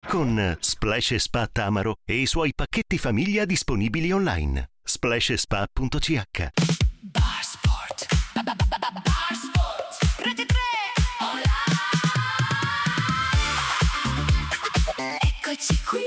con Splash Spa Tamaro e i suoi pacchetti famiglia disponibili online. splashspa.ch. Bar Sport. Bar Sport. Rete 3 online. Eccoci qui.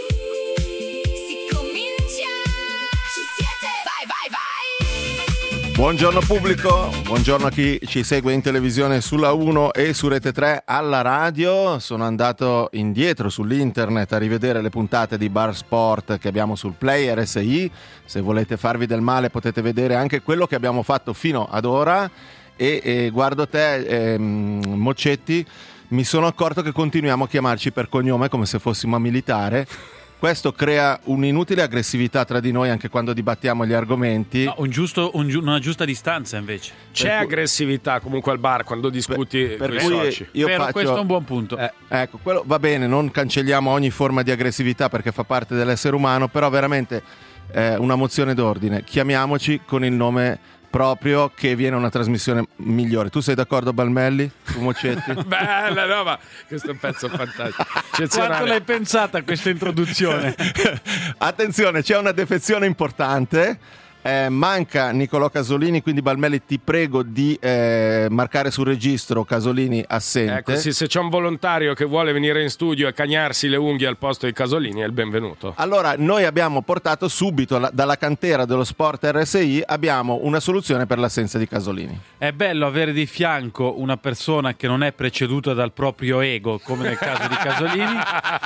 Si comincia. Ci siete? Vai, vai, vai. Buongiorno pubblico, buongiorno a chi ci segue in televisione sulla 1 e su Rete 3 alla radio. Sono andato indietro sull'internet a rivedere le puntate di Bar Sport che abbiamo sul Play RSI. Se volete farvi del male potete vedere anche quello che abbiamo fatto fino ad ora. E guardo te, Moccetti, mi sono accorto che continuiamo a chiamarci per cognome come se fossimo a militare. Questo crea un'inutile aggressività tra di noi anche quando dibattiamo gli argomenti. No, una giusta distanza invece. C'è aggressività comunque al bar quando discuti con i soci. Questo è un buon punto. Ecco, quello va bene, non cancelliamo ogni forma di aggressività perché fa parte dell'essere umano, però veramente una mozione d'ordine. Chiamiamoci con il nome proprio, che viene una trasmissione migliore. Tu sei d'accordo, Balmelli? Tu, Moccetti? Bella, no, ma questo è un pezzo fantastico. Quanto l'hai pensata questa introduzione? Attenzione, c'è una defezione importante. Manca Nicolò Casolini, quindi Balmelli ti prego di marcare sul registro Casolini assente. Ecco, sì, se c'è un volontario che vuole venire in studio e cagnarsi le unghie al posto di Casolini è il benvenuto. Allora, noi abbiamo portato subito dalla cantera dello Sport RSI, abbiamo una soluzione per l'assenza di Casolini. È bello avere di fianco una persona che non è preceduta dal proprio ego, come nel caso di Casolini,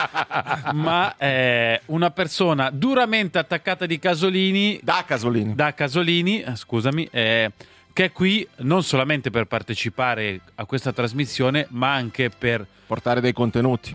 ma una persona duramente attaccata di Casolini. Da Casolini, scusami, che è qui non solamente per partecipare a questa trasmissione, ma anche per portare dei contenuti,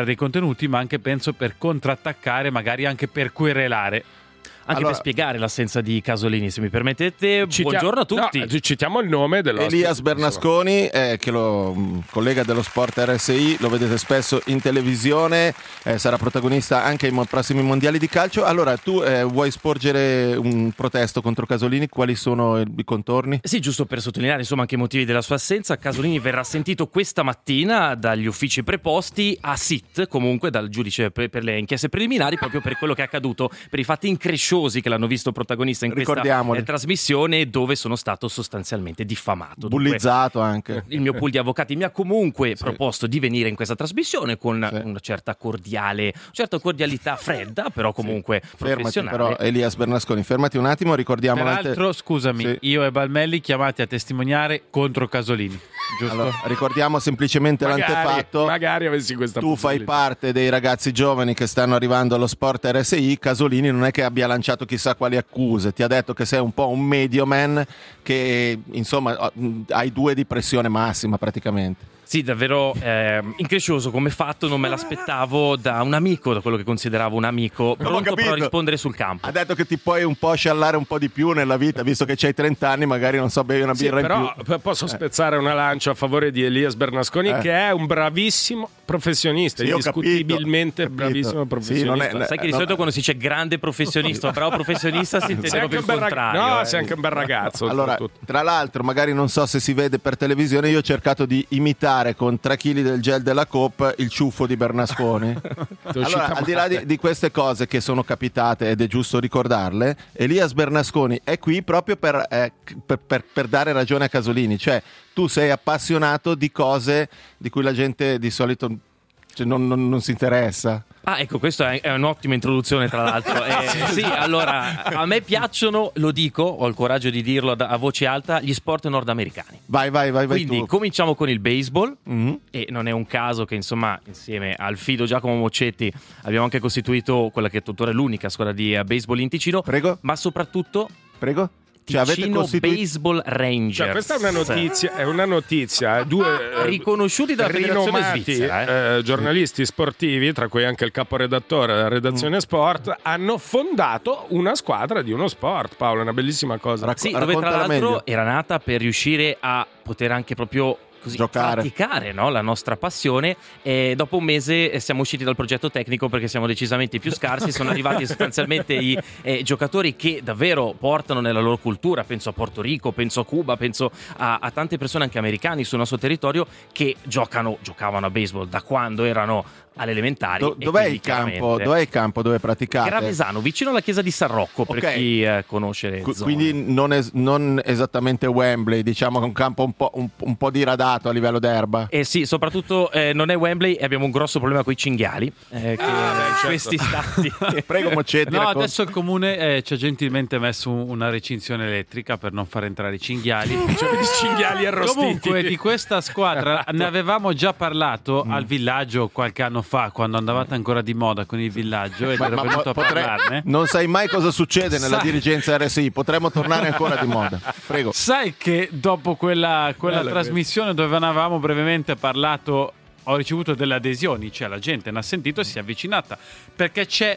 ma anche penso per contrattaccare, magari anche per querelare. Anche per spiegare l'assenza di Casolini, se mi permettete. Buongiorno a tutti. No, citiamo il nome dell'ospite. Elias Bernasconi, che lo collega dello Sport RSI, lo vedete spesso in televisione, sarà protagonista anche ai prossimi mondiali di calcio. Allora, tu vuoi sporgere un protesto contro Casolini? Quali sono i contorni? Sì, giusto per sottolineare insomma anche i motivi della sua assenza. Casolini verrà sentito questa mattina dagli uffici preposti a SIT, comunque dal giudice per le inchieste preliminari, proprio per quello che è accaduto, per i fatti incresciosi che l'hanno visto protagonista in questa trasmissione, dove sono stato sostanzialmente diffamato. Bullizzato anche. Il mio pool di avvocati mi ha comunque proposto di venire in questa trasmissione con una certa cordialità fredda, però comunque professionale. Però Elias Bernasconi, fermati un attimo, ricordiamo peraltro, scusami, io e Balmelli chiamati a testimoniare contro Casolini. Giusto? Allora, ricordiamo semplicemente l'antefatto. Magari avessi questa tu fai parte dei ragazzi giovani che stanno arrivando allo Sport RSI. Casolini non è che abbia lanciato chissà quali accuse, ti ha detto che sei un po' un medio man, che insomma hai 2 di pressione massima praticamente. Sì, davvero increscioso come fatto, non me l'aspettavo da un amico, da quello che consideravo un amico, pronto però a rispondere sul campo. Ha detto che ti puoi un po' sciallare un po' di più nella vita, visto che c'hai 30 anni, magari non so, bevi una birra in più. Però posso spezzare una lancia a favore di Elias Bernasconi, che è un bravissimo professionista, indiscutibilmente bravissimo professionista. Sai che di solito quando si dice grande professionista, bravo professionista, si intende proprio il contrario. No, sei anche un bel ragazzo. Allora, tra l'altro, magari non so se si vede per televisione, io ho cercato di imitare con 3 kg del gel della Coop il ciuffo di Bernasconi. Allora, al di là di queste cose che sono capitate ed è giusto ricordarle, Elias Bernasconi è qui proprio per dare ragione a Casolini. Cioè, tu sei appassionato di cose di cui la gente di solito non si interessa. Ah, ecco, questa è un'ottima introduzione, tra l'altro. Sì, allora, a me piacciono, lo dico, ho il coraggio di dirlo a voce alta, gli sport nordamericani. Vai. Quindi tu. Cominciamo con il baseball, e non è un caso che, insomma, insieme al fido Giacomo Moccetti abbiamo anche costituito quella che è tuttora l'unica squadra di baseball in Ticino. Prego. Ma soprattutto... Prego. Ticino Baseball Rangers. Cioè, questa è una notizia, due riconosciuti dalla federazione svizzera, giornalisti sportivi, tra cui anche il caporedattore della redazione sport, hanno fondato una squadra di uno sport. Paolo, è una bellissima cosa. Sì, dove tra l'altro era nata per riuscire a poter anche proprio così Giocare. praticare, no, la nostra passione. E dopo un mese siamo usciti dal progetto tecnico perché siamo decisamente più scarsi. Sono arrivati sostanzialmente i giocatori che davvero portano nella loro cultura, penso a Porto Rico, penso a Cuba, penso a tante persone anche americani sul nostro territorio che giocavano a baseball da quando erano alle elementari. Dov'è il campo? Dov'è il campo dove praticate? Gravesano, vicino alla chiesa di San Rocco, per Ok. chi conosce le zone. Quindi non esattamente Wembley, diciamo che è un campo un po' diradato a livello d'erba. Sì, soprattutto non è Wembley e abbiamo un grosso problema con i cinghiali che certo. questi stati Prego Moccetti, No, racconta. adesso il comune ci ha gentilmente messo una recinzione elettrica per non far entrare i cinghiali. Cioè, i cinghiali arrostiti. Comunque di questa squadra ne avevamo già parlato al villaggio qualche anno fa, quando andavate ancora di moda con il villaggio ed ero venuto a parlarne. Non sai mai cosa succede nella Sai- dirigenza RSI, potremmo tornare ancora di moda. Prego. Sai che dopo quella trasmissione dove ne avevamo brevemente parlato ho ricevuto delle adesioni, cioè la gente ne ha sentito e si è avvicinata perché c'è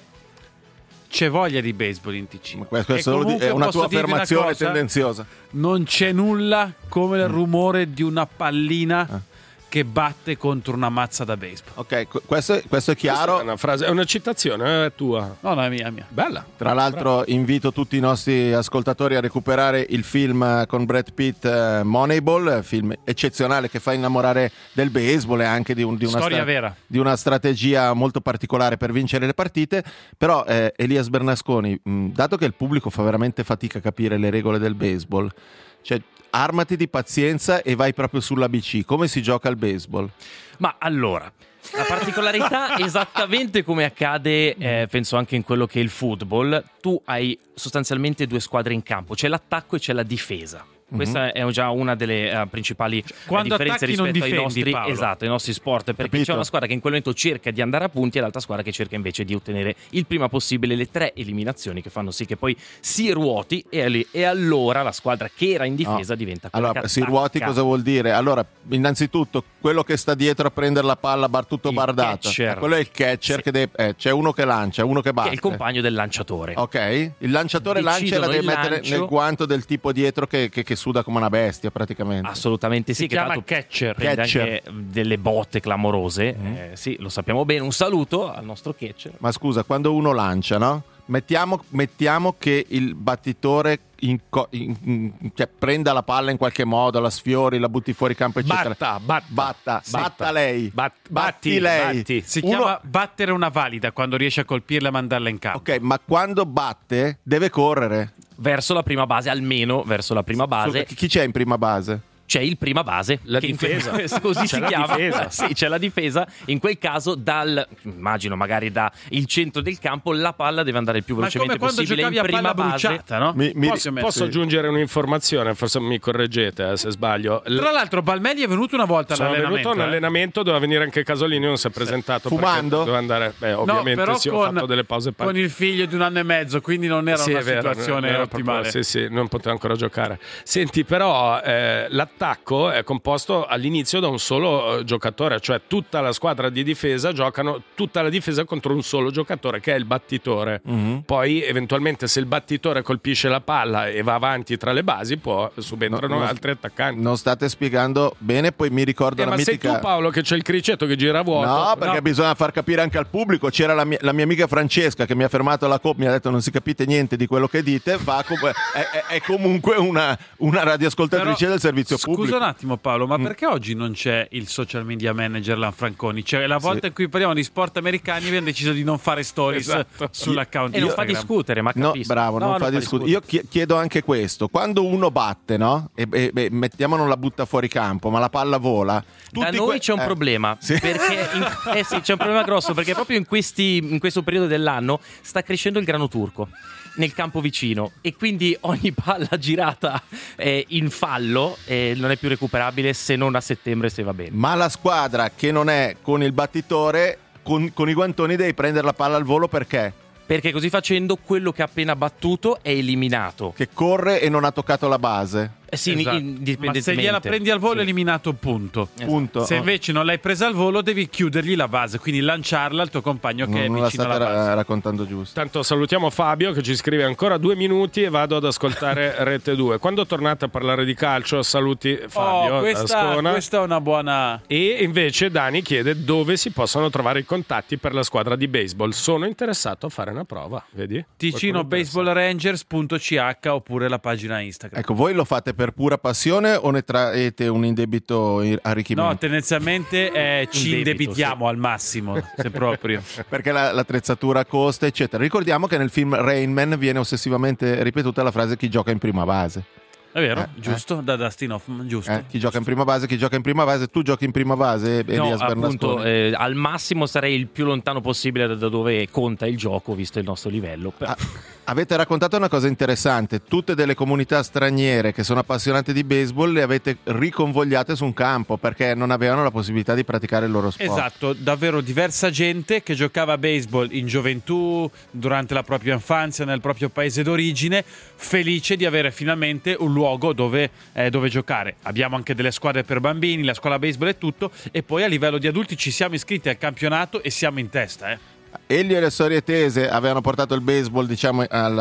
voglia di baseball in TC. Questo E è una posso tua dirvi una affermazione cosa? tendenziosa. Non c'è nulla come il rumore di una pallina che batte contro una mazza da baseball. Ok, questo è Questa chiaro. è una frase, è una citazione, è tua. No, no, è mia. Bella. Tra l'altro invito tutti i nostri ascoltatori a recuperare il film con Brad Pitt, Moneyball, film eccezionale che fa innamorare del baseball e anche di una Storia vera. di una strategia molto particolare per vincere le partite. Però Elias Bernasconi, dato che il pubblico fa veramente fatica a capire le regole del baseball, cioè armati di pazienza e vai proprio sull'ABC. Come si gioca al baseball? Ma allora, la particolarità, esattamente come accade, penso anche in quello che è il football, tu hai sostanzialmente due squadre in campo, c'è l'attacco e c'è la difesa. Questa è già una delle principali Quando differenze attacchi non rispetto ai difendi, nostri, Paolo. esatto, ai nostri sport, perché Capito. c'è una squadra che in quel momento cerca di andare a punti e l'altra squadra che cerca invece di ottenere il prima possibile le 3 eliminazioni che fanno sì che poi si ruoti e allora la squadra che era in difesa diventa quella Allora, che si ruoti attacca. cosa vuol dire? Allora, innanzitutto, quello che sta dietro a prendere la palla tutto Il bardato. catcher. Quello è il catcher, Sì. che c'è uno che lancia, uno che che batte. è il compagno del lanciatore. Ok, il lanciatore lancia e la Decidono deve il mettere lancio. nel guanto del tipo dietro che suda come una bestia praticamente. Assolutamente sì, Si che chiama tra l'altro catcher. prende Catcher. anche delle botte clamorose. Sì, lo sappiamo bene. Un saluto al nostro catcher. Ma scusa, quando uno lancia, no? Mettiamo che il battitore cioè, prenda la palla in qualche modo, la sfiori, la butti fuori campo, eccetera. Batta lei. Batti lei. batti. Si Uno- chiama battere una valida quando riesce a colpirla e mandarla in campo. Ok, ma quando batte deve correre. Verso la prima base, almeno verso la prima base. Chi c'è in prima base? C'è il prima base, La che difesa. così C'è si la chiama. difesa. Sì, c'è la difesa. In quel caso, immagino magari da il centro del campo, la palla deve andare il più Ma come velocemente quando possibile in giocavi a prima palla base. bruciata, no? Posso aggiungere un'informazione, forse mi correggete se sbaglio. Tra l'altro Balmelli è venuto una volta Sono all'allenamento. venuto all'allenamento, doveva venire anche Casolini, non si è presentato. Fumando? perché Doveva andare, No, ovviamente però sì, ho fatto delle pause. con il figlio di 1 anno e mezzo, quindi non era Sì, una è vero, situazione non era ottimale. proprio- sì, non poteva ancora giocare. Senti, però l'attacco è composto all'inizio da un solo giocatore, cioè tutta la squadra di difesa giocano tutta la difesa contro un solo giocatore che è il battitore. Poi eventualmente se il battitore colpisce la palla e va avanti tra le basi poi subentrano No, altri attaccanti. Non state spiegando bene, poi mi ricordo la Ma sei mitica... tu Paolo che c'è il criceto che gira a vuoto? No, perché No. bisogna far capire anche al pubblico. C'era la mia amica Francesca che mi ha fermato alla COP, mi ha detto non si capite niente di quello che dite, è comunque una radioascoltatrice Però, del servizio scusa pubblico. un attimo Paolo, ma perché oggi non c'è il social media manager Lanfranconi? Cioè la volta in cui parliamo di sport americani abbiamo deciso di non fare stories Esatto. sull'account E non fa Instagram. discutere, ma No, capisco. bravo, non fa discutere. Io chiedo anche questo: quando uno batte, no? E mettiamo non la butta fuori campo, ma la palla vola. Da tutti noi c'è un problema, Sì. perché sì, c'è un problema grosso, perché proprio in questo periodo dell'anno sta crescendo il grano turco nel campo vicino e quindi ogni palla girata in fallo non è più recuperabile se non a settembre, se va bene. Ma la squadra che non è con il battitore, con i guantoni devi prendere la palla al volo perché? Perché così facendo quello che ha appena battuto è eliminato. Che corre e non ha toccato la base. Sì, Esatto. Ma indipendentemente. se gliela prendi al volo Sì. è eliminato punto. Punto. Se invece non l'hai presa al volo devi chiudergli la base, quindi lanciarla al tuo compagno che è Non la vicino state alla base. raccontando giusto. Tanto salutiamo Fabio che ci scrive ancora 2 minuti e vado ad ascoltare Rete 2. Quando tornate a parlare di calcio, saluti Fabio da Ascona. Questa è una buona... E invece Dani chiede dove si possono trovare i contatti per la squadra di baseball. Sono interessato a fare una prova, vedi? ticinobaseballrangers.ch oppure la pagina Instagram. Ecco, voi lo fate per pura passione o ne traete un indebito arricchimento? No, tendenzialmente ci debito, indebitiamo al massimo, se proprio. Perché l'attrezzatura costa, eccetera. Ricordiamo che nel film Rain Man viene ossessivamente ripetuta la frase chi gioca in prima base. È vero, giusto? Da Dustin Hoffman, giusto. Chi gioca in prima base, chi gioca in prima base. Tu giochi in prima base, No, Elias appunto, Bernasconi? al massimo sarei il più lontano possibile da dove conta il gioco, visto il nostro livello. Però- Avete raccontato una cosa interessante, tutte delle comunità straniere che sono appassionate di baseball le avete riconvogliate su un campo perché non avevano la possibilità di praticare il loro sport. Esatto, davvero diversa gente che giocava a baseball in gioventù, durante la propria infanzia, nel proprio paese d'origine, felice di avere finalmente un luogo dove giocare. Abbiamo anche delle squadre per bambini, la scuola baseball e tutto, e poi a livello di adulti ci siamo iscritti al campionato e siamo in testa. Elio e le storie tese avevano portato il baseball, diciamo,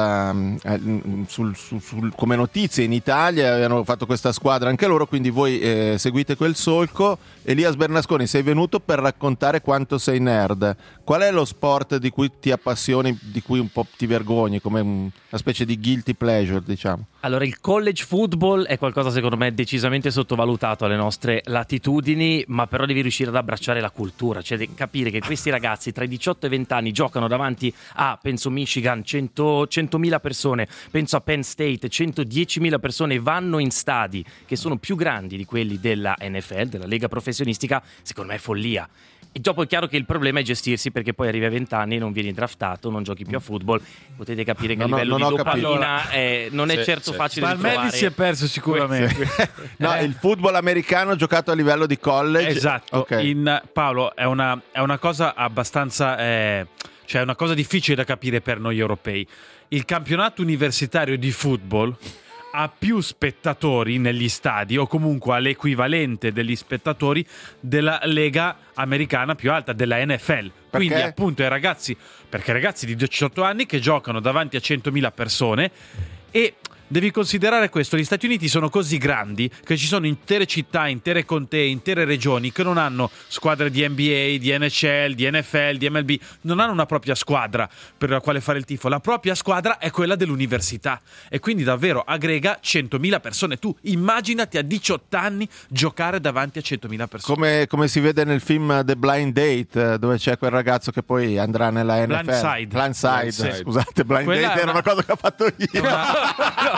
come notizie in Italia, avevano fatto questa squadra anche loro, quindi voi seguite quel solco. Elias Bernasconi, sei venuto per raccontare quanto sei nerd. Qual è lo sport di cui ti appassioni, di cui un po' ti vergogni, come una specie di guilty pleasure, diciamo? Allora, il college football è qualcosa secondo me decisamente sottovalutato alle nostre latitudini, ma però devi riuscire ad abbracciare la cultura, cioè capire che questi ragazzi tra i 18 e i 20 anni giocano davanti a, penso Michigan, 100.000 persone, penso a Penn State, 110.000 persone, vanno in stadi che sono più grandi di quelli della NFL, della Lega Professionistica, secondo me è follia. E dopo è chiaro che il problema è gestirsi, perché poi arrivi a 20 anni e non vieni draftato, non giochi più a football. Potete capire che a livello di dopamina non è certo facile Ma di Melli trovare. si è perso sicuramente. No, il football americano giocato a livello di college. Esatto. Ok. Paolo, è una cosa abbastanza... cioè è una cosa difficile da capire per noi europei. Il campionato universitario di football ha più spettatori negli stadi, o comunque ha l'equivalente degli spettatori della lega americana più alta, della NFL. Quindi appunto ragazzi di 18 anni che giocano davanti a 100.000 persone. E devi considerare questo: gli Stati Uniti sono così grandi che ci sono intere città, intere contee, intere regioni che non hanno squadre di NBA, di NHL, di NFL, di MLB, non hanno una propria squadra per la quale fare il tifo. La propria squadra è quella dell'università, e quindi davvero aggrega 100.000 persone. Tu immaginati a 18 anni giocare davanti a 100.000 persone. Come si vede nel film The Blind Date, dove c'è quel ragazzo che poi andrà nella NFL. Blindside. Scusate, Blind Quella Date era una cosa che ho fatto io.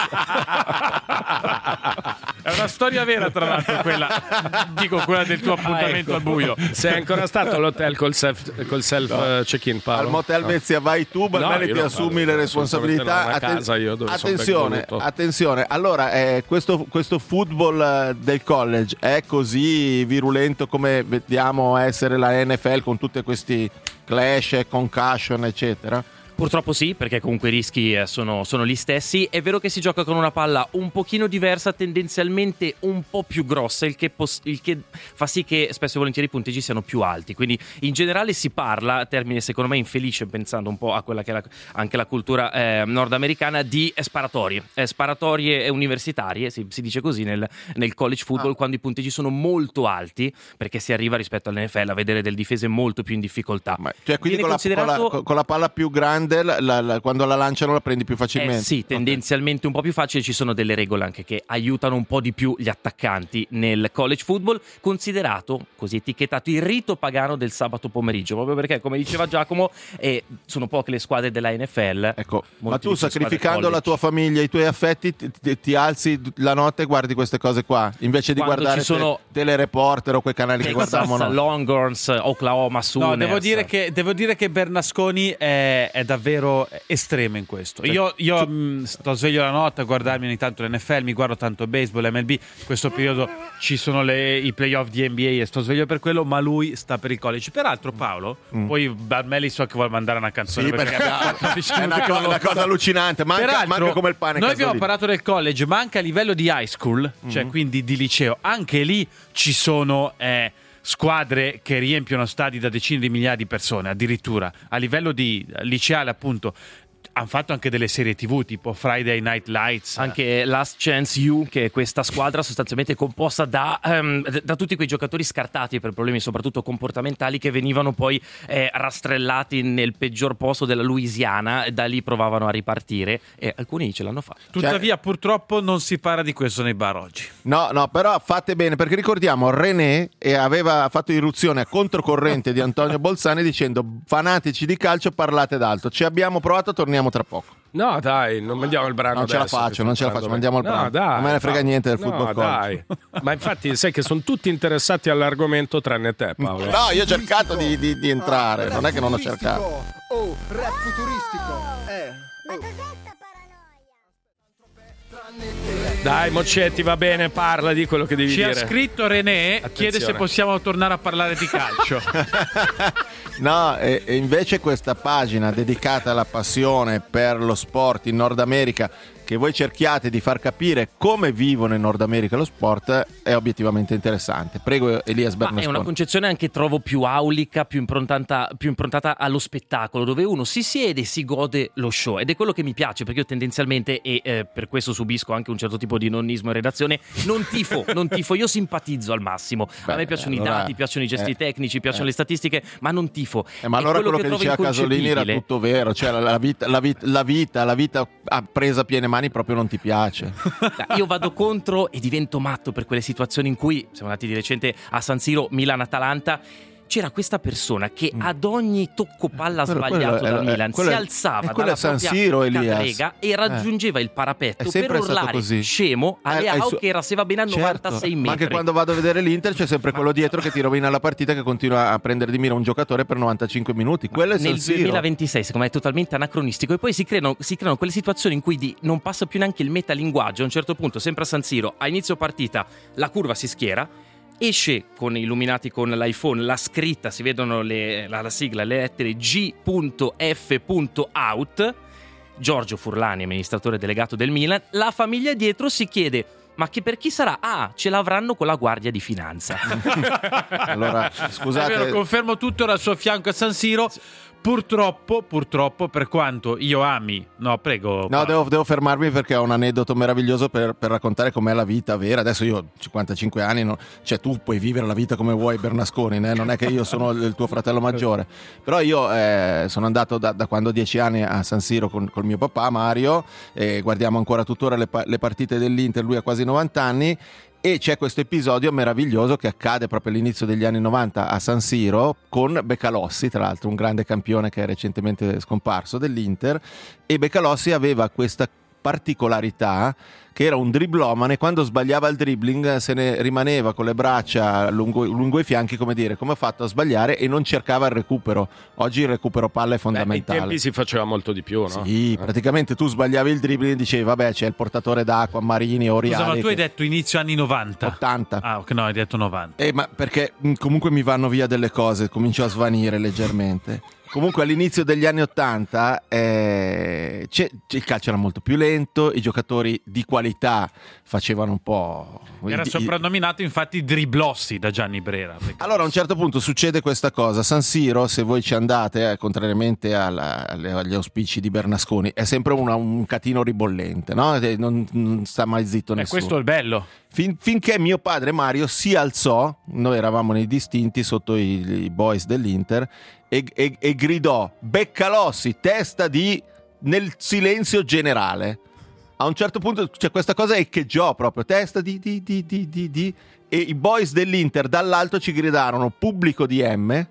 È una storia vera, tra l'altro, quella del tuo appuntamento al buio. Sei ancora stato all'hotel col self check-in, Paolo? Al Motel Vezia vai tu, Bernelli, io ti no, assumi le responsabilità. a casa io dove Attenzione, allora questo football del college è così virulento come vediamo essere la NFL, con tutti questi clash, concussion, eccetera? Purtroppo sì, perché comunque i rischi sono gli stessi. È vero che si gioca con una palla un pochino diversa, tendenzialmente un po' più grossa, il che fa sì che spesso e volentieri i punteggi siano più alti. Quindi in generale si parla, termine secondo me infelice pensando un po' a quella che è anche la cultura nordamericana, di sparatorie universitarie, si dice così nel college football, quando i punteggi sono molto alti, perché si arriva rispetto all'NFL a vedere delle difese molto più in difficoltà. Cioè, quindi con la palla più grande, quando la lanciano la prendi più facilmente? Sì, tendenzialmente un po' più facile. Ci sono delle regole anche che aiutano un po' di più gli attaccanti nel college football, considerato, così etichettato, il rito pagano del sabato pomeriggio, proprio perché, come diceva Giacomo, sono poche le squadre della NFL. Ecco, ma tu, sacrificando la tua famiglia, i tuoi affetti, ti alzi la notte e guardi queste cose qua, invece di Quando guardare ci sono Telereporter o quei canali che guardavamo noi. Longhorns, Oklahoma, Sooner. No, devo dire che Bernasconi è davvero davvero estreme in questo. Io sto sveglio la notte a guardarmi ogni tanto l'NFL, mi guardo tanto baseball, MLB. In questo periodo ci sono i playoff di NBA e sto sveglio per quello, ma lui sta per i college. Peraltro Paolo, poi Barmelli so che vuole mandare una canzone, Sì, perché è una cosa allucinante, manca come il pane. Noi Casolini. abbiamo parlato del college, ma anche a livello di high school, cioè quindi di liceo, anche lì ci sono squadre che riempiono stadi da decine di migliaia di persone, addirittura a livello di liceale, appunto. Hanno fatto anche delle serie TV tipo Friday Night Lights, anche Last Chance U, che è questa squadra sostanzialmente composta da tutti quei giocatori scartati per problemi soprattutto comportamentali, che venivano poi rastrellati nel peggior posto della Louisiana, e da lì provavano a ripartire e alcuni ce l'hanno fatto. Tuttavia purtroppo non si parla di questo nei bar oggi. No, però fate bene, perché ricordiamo René aveva fatto irruzione a controcorrente di Antonio Bolzani dicendo: fanatici di calcio, parlate d'altro. Ci abbiamo provato, torniamo tra poco. No, dai, non mandiamo il brano. Non ce la adesso, faccio, mandiamo il brano. Dai, non me ne frega niente del football dai. Ma infatti sai che sono tutti interessati all'argomento tranne te, Paolo. No, io ho cercato di entrare, non è che non ho cercato. Oh, rap futuristico. Ma cos'è sta paranoia? Dai, Moccetti, va bene, parla di quello che devi Ci dire. ha scritto René, chiede se possiamo tornare a parlare di calcio. No, e invece questa pagina dedicata alla passione per lo sport in Nord America, che voi cerchiate di far capire come vivono in Nord America lo sport, è obiettivamente interessante. Prego Elias Bernasconi. È una concezione anche, trovo, più aulica, più improntata allo spettacolo, dove uno si siede e si gode lo show, ed è quello che mi piace, perché io tendenzialmente, e per questo subisco anche un certo tipo di nonnismo in redazione, non tifo, io simpatizzo al massimo. A me piacciono i dati, piacciono i gesti tecnici, piacciono le statistiche, ma non tifo. Ma allora quello che diceva Casolini era tutto vero, cioè la vita presa a piene mani proprio non ti piace. Io vado contro e divento matto per quelle situazioni in cui siamo andati di recente a San Siro, Milan-Atalanta. C'era questa persona che ad ogni tocco palla sbagliato dal Milan si alzava dalla San propria Siro, Elias. cadrega e raggiungeva il parapetto per sempre stato urlare così. scemo a Leao, che era, se va bene, a 96 metri. Ma anche quando vado a vedere l'Inter c'è sempre quello dietro che ti rovina la partita, che continua a prendere di mira un giocatore per 95 minuti. Quello è San nel Siro. 2026 secondo me è totalmente anacronistico, e poi si creano quelle situazioni in cui non passa più neanche il metalinguaggio. A un certo punto, sempre a San Siro, a inizio partita la curva si schiera, esce illuminati con l'iPhone la scritta, si vedono la sigla, le lettere G.F.out, Giorgio Furlani, amministratore delegato del Milan. La famiglia dietro si chiede: ma che per chi sarà? Ah, ce l'avranno con la Guardia di Finanza. Allora, scusate, È vero, confermo tutto al suo fianco a San Siro. Purtroppo, per quanto io ami... No, prego. No, devo fermarmi perché ho un aneddoto meraviglioso per raccontare com'è la vita vera. Adesso io ho 55 anni, cioè tu puoi vivere la vita come vuoi, Bernasconi, non è che io sono il tuo fratello maggiore. Però io sono andato da quando ho 10 anni a San Siro col mio papà Mario, e guardiamo ancora tuttora le partite dell'Inter, lui ha quasi 90 anni. E c'è questo episodio meraviglioso che accade proprio all'inizio degli anni 90 a San Siro con Beccalossi, tra l'altro un grande campione che è recentemente scomparso dell'Inter, e Beccalossi aveva questa particolarità che era un driblomane. Quando sbagliava il dribbling se ne rimaneva con le braccia lungo i fianchi, come dire, come ho fatto a sbagliare, e non cercava il recupero. Oggi il recupero palla è fondamentale. Ai tempi si faceva molto di più, no? Sì, praticamente tu sbagliavi il dribbling e dicevi vabbè, c'è il portatore d'acqua, Marini o Oriali. Scusa, ma tu hai detto inizio anni 90? 80. Ah, ok, no, hai detto 90. Ma perché comunque mi vanno via delle cose, comincio a svanire leggermente. Comunque all'inizio degli anni 80 il calcio era molto più lento, i giocatori di qualità facevano un po'... Era soprannominato infatti Driblossi da Gianni Brera. Allora a un certo punto succede questa cosa. San Siro, se voi ci andate, contrariamente agli auspici di Bernasconi, è sempre un catino ribollente, no? Non sta mai zitto nessuno. Questo è il bello. Finché mio padre Mario si alzò, noi eravamo nei distinti sotto i boys dell'Inter, e gridò: Beccalossi, testa di... nel silenzio generale. A un certo punto c'è questa cosa echeggiò proprio, testa di, e i boys dell'Inter dall'alto ci gridarono pubblico di M,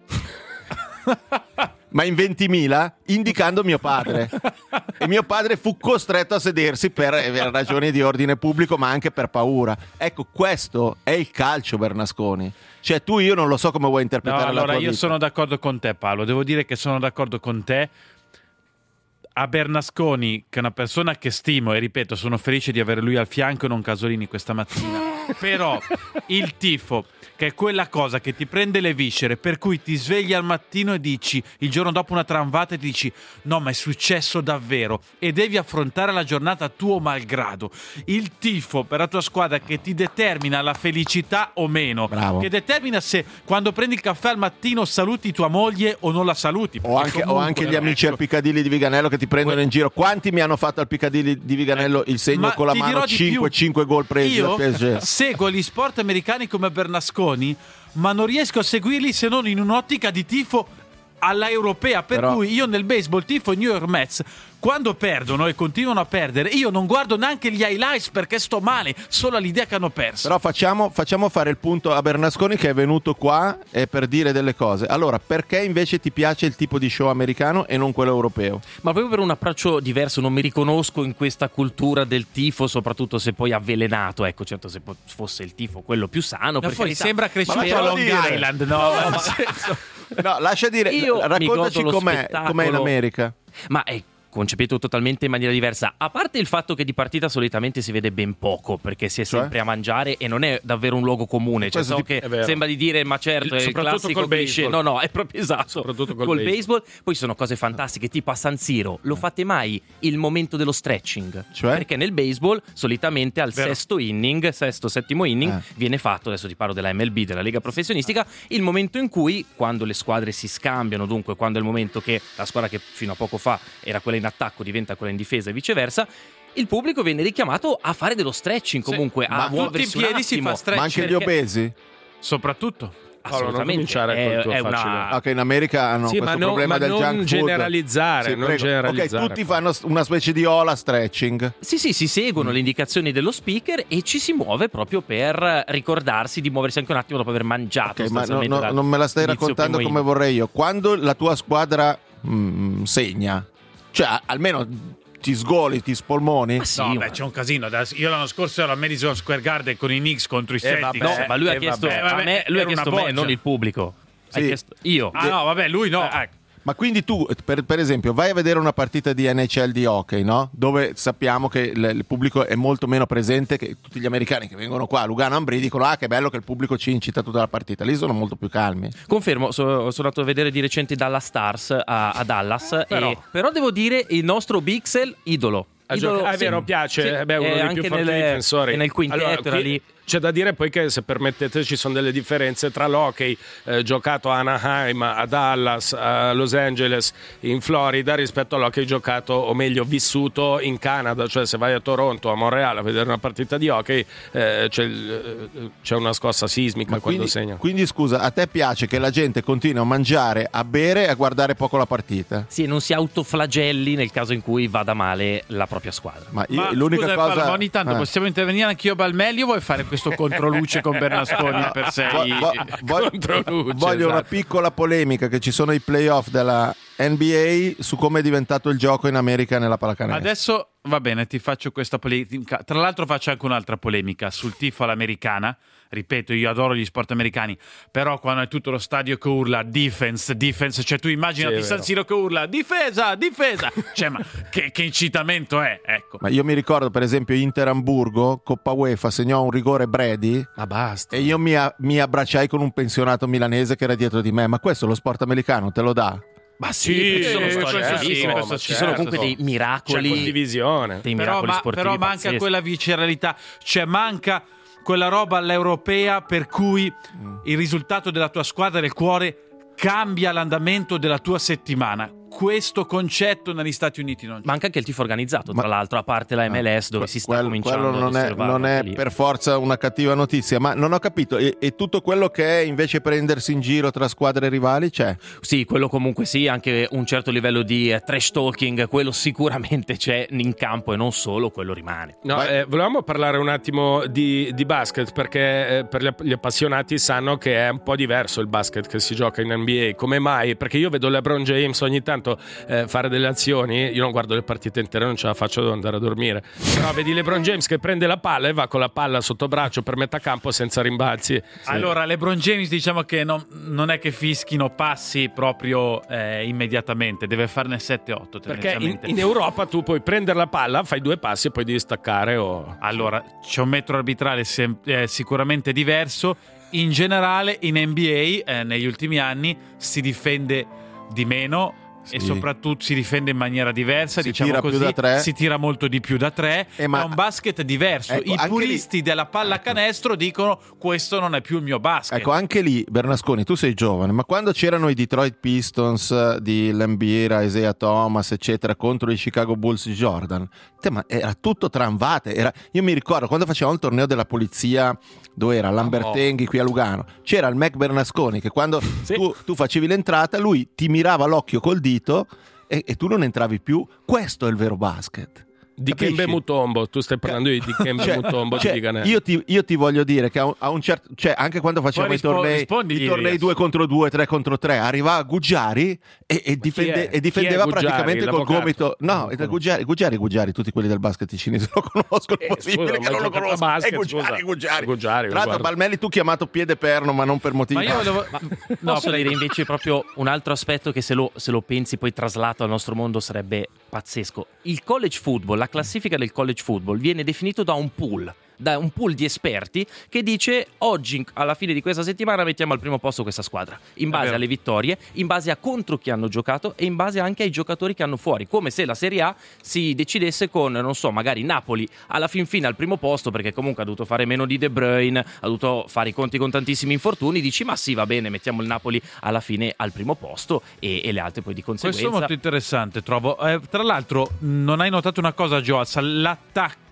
ma in 20.000, indicando mio padre. E mio padre fu costretto a sedersi per ragioni di ordine pubblico, ma anche per paura. Ecco, questo è il calcio, Bernasconi. Cioè io non lo so come vuoi interpretare la tua vita. Allora io sono d'accordo con te, Paolo. Devo dire che sono d'accordo con te. a Bernasconi, che è una persona che stimo, e ripeto, sono felice di avere lui al fianco e non Casolini questa mattina. Però il tifo, che è quella cosa che ti prende le viscere, per cui ti svegli al mattino e dici, il giorno dopo una tramvata, e ti dici no, ma è successo davvero, e devi affrontare la giornata tuo malgrado. Il tifo per la tua squadra, che ti determina la felicità o meno. Bravo. Che determina se quando prendi il caffè al mattino saluti tua moglie o non la saluti. O anche gli amici al Piccadilly di Viganello che ti prendono in giro. Quanti mi hanno fatto al Piccadilly di Viganello il segno Ma con la ti mano, dirò di più. 5 gol presi Io dal PSG? seguo gli sport americani come Bernasconi, ma non riesco a seguirli se non in un'ottica di tifo alla europea, per Però- cui io nel baseball tifo i New York Mets. Quando perdono e continuano a perdere, io non guardo neanche gli highlights perché sto male solo all'idea che hanno perso. Però facciamo fare il punto a Bernasconi, che è venuto qua per dire delle cose. Allora, perché invece ti piace il tipo di show americano e non quello europeo? Ma proprio per un approccio diverso, non mi riconosco in questa cultura del tifo, soprattutto se poi avvelenato. Ecco, certo, se fosse il tifo quello più sano. Ma per poi carità. sembra cresciuto Ma a lascialo Long dire. Island, no? Nel senso- No, lascia dire, Io mi raccontaci godo lo com'è spettacolo. in America. Ma è concepito totalmente in maniera diversa, a parte il fatto che di partita solitamente si vede ben poco perché si è Cioè? sempre a mangiare e non è davvero un luogo comune, cioè, Questo so ti- che è vero. sembra di dire ma certo è il Soprattutto classico col cliché. baseball. No, è proprio esatto, Soprattutto col baseball. Poi ci sono cose fantastiche tipo a San Siro, lo fate mai il momento dello stretching? Cioè? Perché nel baseball solitamente al Vero. settimo inning viene fatto, adesso ti parlo della MLB, della Lega Professionistica, il momento in cui, quando le squadre si scambiano, dunque quando è il momento che la squadra che fino a poco fa era quella in attacco diventa quella in difesa e viceversa, il pubblico viene richiamato a fare dello stretching, comunque ma a tutti in muoversi piedi un si attimo. fa stretching. Ma anche gli perché- obesi? Soprattutto. Paolo, non Assolutamente, cominciare col tuo è facile. una... Ah, che in America hanno Sì, questo ma non- problema ma del non junk food. generalizzare, non prego. generalizzare. Ok, tutti fanno una specie di ola stretching. Sì, si seguono le indicazioni dello speaker e ci si muove proprio per ricordarsi di muoversi anche un attimo dopo aver mangiato. Ok, ma sostanzialmente non me la stai dall'inizio raccontando primo come inning. vorrei io. Quando la tua squadra segna, cioè almeno ti sgoli, ti spolmoni. Ma sì, No, ma- beh, c'è un casino. Io l'anno scorso ero al Madison Square Garden con i Knicks contro i vabbè. Celtics. No, ma lui ha Eh, chiesto vabbè, a me, lui ha era una chiesto me, boccia. non il pubblico. Hai Sì. chiesto io. Ah no, vabbè, lui no. Ma quindi tu, per esempio, vai a vedere una partita di NHL di hockey, no? Dove sappiamo che il pubblico è molto meno presente, che tutti gli americani che vengono qua a Lugano Ambrì dicono ah che bello che il pubblico ci incita tutta la partita. Lì sono molto più calmi. Confermo, sono andato a vedere di recente Dallas Stars a Dallas, però devo dire il nostro Bixel idolo. È Idolo, vero, sì. piace, Sì. è uno dei anche più forti nelle- difensori. e nel quintetto Allora, era qui lì. C'è da dire poi che, se permettete, ci sono delle differenze tra l'hockey giocato a Anaheim, a Dallas, a Los Angeles, in Florida, rispetto all'hockey giocato, o meglio vissuto, in Canada. Cioè, se vai a Toronto, a Montreal a vedere una partita di hockey, c'è una scossa sismica quando segna. Quindi scusa, a te piace che la gente continui a mangiare, a bere e a guardare poco la partita? Sì, non si autoflagelli nel caso in cui vada male la propria squadra. Ma Ma l'unica scusa, cosa... Paolo, ma ogni tanto eh. possiamo intervenire anch'io Balmelli o vuoi fare questo controluce con Bernasconi per sei? Voglio una piccola polemica, che ci sono i playoff della NBA su come è diventato il gioco in America nella pallacanestro. Adesso va bene, ti faccio questa polemica. Tra l'altro faccio anche un'altra polemica sul tifo all'americana. Ripeto, io adoro gli sport americani, però quando è tutto lo stadio che urla defense, cioè tu immaginati Sì, è San vero. Siro che urla difesa, cioè ma che incitamento è, ecco. Ma io mi ricordo per esempio Inter-Hamburgo, Coppa UEFA, segnò un rigore Brady Ma basta. e io mi abbracciai con un pensionato milanese che era dietro di me. Ma questo lo sport americano te lo dà? Ma Sì, perché ci sono questo storie sì, bellissime, ma ci sono comunque dei C'è miracoli, condivisione. dei Però, miracoli sportivi però manca pazzeschi. quella visceralità, cioè manca quella roba all'europea per cui il risultato della tua squadra del cuore cambia l'andamento della tua settimana. Questo concetto negli Stati Uniti non c'è. Manca anche il tifo organizzato, tra l'altro, a parte la MLS dove si sta cominciando quello non ad è, osservarlo non è anche lì. per forza una cattiva notizia, ma non ho capito, e tutto quello che è invece prendersi in giro tra squadre rivali c'è? Sì, quello comunque sì, anche un certo livello di trash talking, quello sicuramente c'è in campo e non solo, quello rimane. No, Vai. volevamo parlare un attimo di basket, perché per gli appassionati sanno che è un po' diverso il basket che si gioca in NBA. Come mai? Perché io vedo LeBron James ogni tanto fatto fare delle azioni. Io non guardo le partite intere, non ce la faccio, devo andare a dormire. Però vedi LeBron James che prende la palla e va con la palla sotto braccio per metà campo senza rimbalzi. Sì. Allora, LeBron James diciamo che non è che fischino passi proprio immediatamente, deve farne 7-8 Perché tendenzialmente. in Europa tu puoi prendere la palla, fai 2 passi e poi devi staccare Allora, c'è un metro arbitrale sicuramente diverso. In generale in NBA negli ultimi anni si difende di meno e soprattutto si difende in maniera diversa, Si diciamo tira così, più da 3. si tira molto di più da 3, ma è un basket diverso. ecco, I anche puristi della pallacanestro dicono questo non è più il mio basket. Ecco, anche lì, Bernasconi, tu sei giovane, ma quando c'erano i Detroit Pistons di Lambiera, Isaiah Thomas, eccetera, contro i Chicago Bulls di Jordan, ma era tutto tramvate. Io mi ricordo quando facevamo il torneo della polizia, dove era Lambertenghi qui a Lugano, c'era il Mac Bernasconi che quando tu facevi l'entrata, lui ti mirava l'occhio col dito e tu non entravi più. Questo è il vero basket. Di Capisci? Kembe Mutombo, tu stai parlando di Kembe Mutombo di Diganè. Io ti voglio dire che a un certo, cioè anche quando facevamo i tornei 2 contro 2, 3 contro 3, arrivava Guggiari e difendeva praticamente col gomito. No, Guggiari, tutti quelli del basket cinese lo conoscono, è possibile che non lo conoscono. È Guggiari. Tra l'altro Balmelli tu chiamato piede perno, ma non per motivi. Ma io posso dire invece proprio un altro aspetto che se lo pensi poi traslato al nostro mondo sarebbe pazzesco. Il college football, la classifica del college football viene definito da un pool di esperti che dice oggi alla fine di questa settimana mettiamo al primo posto questa squadra in base alle vittorie, in base a contro chi hanno giocato e in base anche ai giocatori che hanno fuori, come se la Serie A si decidesse con, non so, magari Napoli alla fin fine al primo posto perché comunque ha dovuto fare meno di De Bruyne, ha dovuto fare i conti con tantissimi infortuni, dici ma sì, va bene, mettiamo il Napoli alla fine al primo posto e le altre poi di conseguenza. Questo è molto interessante, trovo. Tra l'altro non hai notato una cosa, Joaz, l'attacco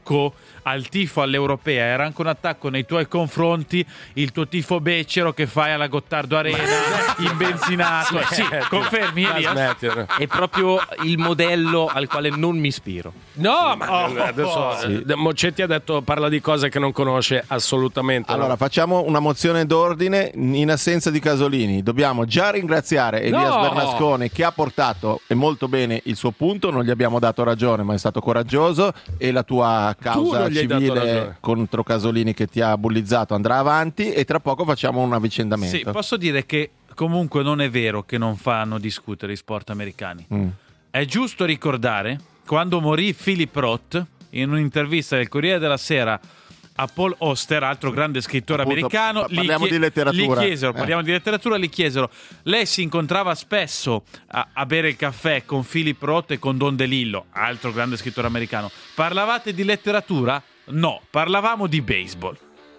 al tifo all'Europea era anche un attacco nei tuoi confronti, il tuo tifo becero che fai alla Gottardo Arena imbenzinato. Sì, confermi, Elias? È proprio il modello al quale non mi ispiro. No, ma adesso Moccetti ha detto parla di cose che non conosce assolutamente. Allora facciamo una mozione d'ordine in assenza di Casolini. Dobbiamo già ringraziare Elias Bernasconi che ha portato e molto bene il suo punto, non gli abbiamo dato ragione ma è stato coraggioso e la tua causa civile contro Casolini che ti ha bullizzato andrà avanti e tra poco facciamo un avvicendamento. Sì, posso dire che comunque non è vero che non fanno discutere i sport americani. È giusto ricordare quando morì Philip Roth in un'intervista del Corriere della Sera a Paul Auster, altro grande scrittore americano. Parliamo di letteratura. Parliamo di letteratura, gli chiesero. Lei si incontrava spesso a bere il caffè con Philip Roth e con Don DeLillo, altro grande scrittore americano. Parlavate di letteratura? No, parlavamo di baseball.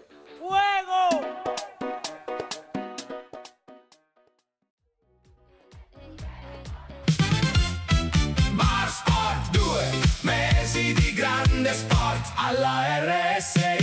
Bar Sport 2 mesi di grande sport alla RSI.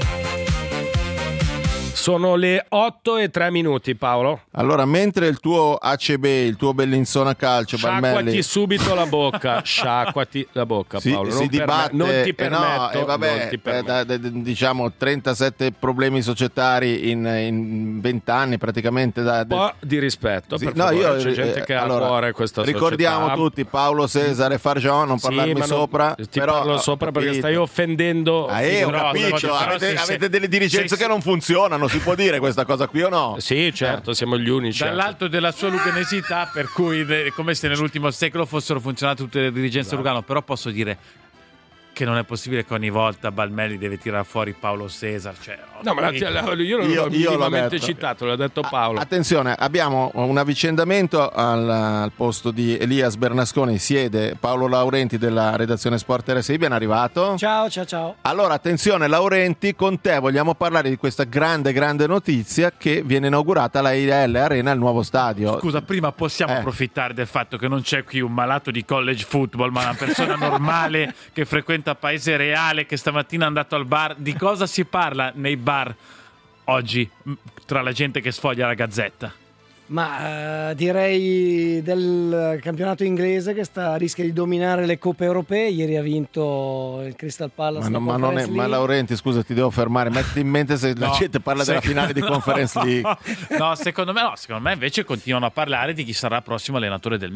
Sono le 8:03, Paolo. Allora, mentre il tuo ACB, il tuo Bellinzona Calcio, Sciacquati Balmelli, subito la bocca, sciacquati la bocca, Paolo. si dibatte, non ti permetto, non ti permetto. Diciamo 37 problemi societari in 20 anni praticamente. Un po' di rispetto, per favore. C'è gente che ha a cuore questa ricordiamo società. tutti Paolo Cesare Fargion, non parlarmi sopra. Ti parlo sopra perché stai offendendo. Ho capito, avete delle dirigenze che non funzionano. Si può dire questa cosa qui o no? Sì, certo, siamo gli unici. Dall'alto della sua luganesità, per cui come se nell'ultimo secolo fossero funzionate tutte le dirigenze Lugano, però posso dire che non è possibile che ogni volta Balmelli deve tirare fuori Paolo Cesar. Cioè, no, ma io non l'ho minimamente citato, l'ha detto Paolo. Attenzione, abbiamo un avvicendamento al posto di Elias Bernasconi, siede Paolo Laurenti della redazione Sport RSI, ben arrivato. Ciao. Allora, attenzione Laurenti, con te vogliamo parlare di questa grande notizia che viene inaugurata alla IL Arena, il nuovo stadio. Scusa, prima possiamo approfittare del fatto che non c'è qui un malato di college football, ma una persona normale che frequenta Paese Reale, che stamattina è andato al bar. Di cosa si parla nei bar oggi tra la gente che sfoglia la Gazzetta? Ma direi del campionato inglese che rischia di dominare le coppe europee. Ieri ha vinto il Crystal Palace. Ma Laurenti, scusa, ti devo fermare. Metti in mente se la gente parla della finale di Conference League. No, secondo me invece continuano a parlare di chi sarà il prossimo allenatore del Milan.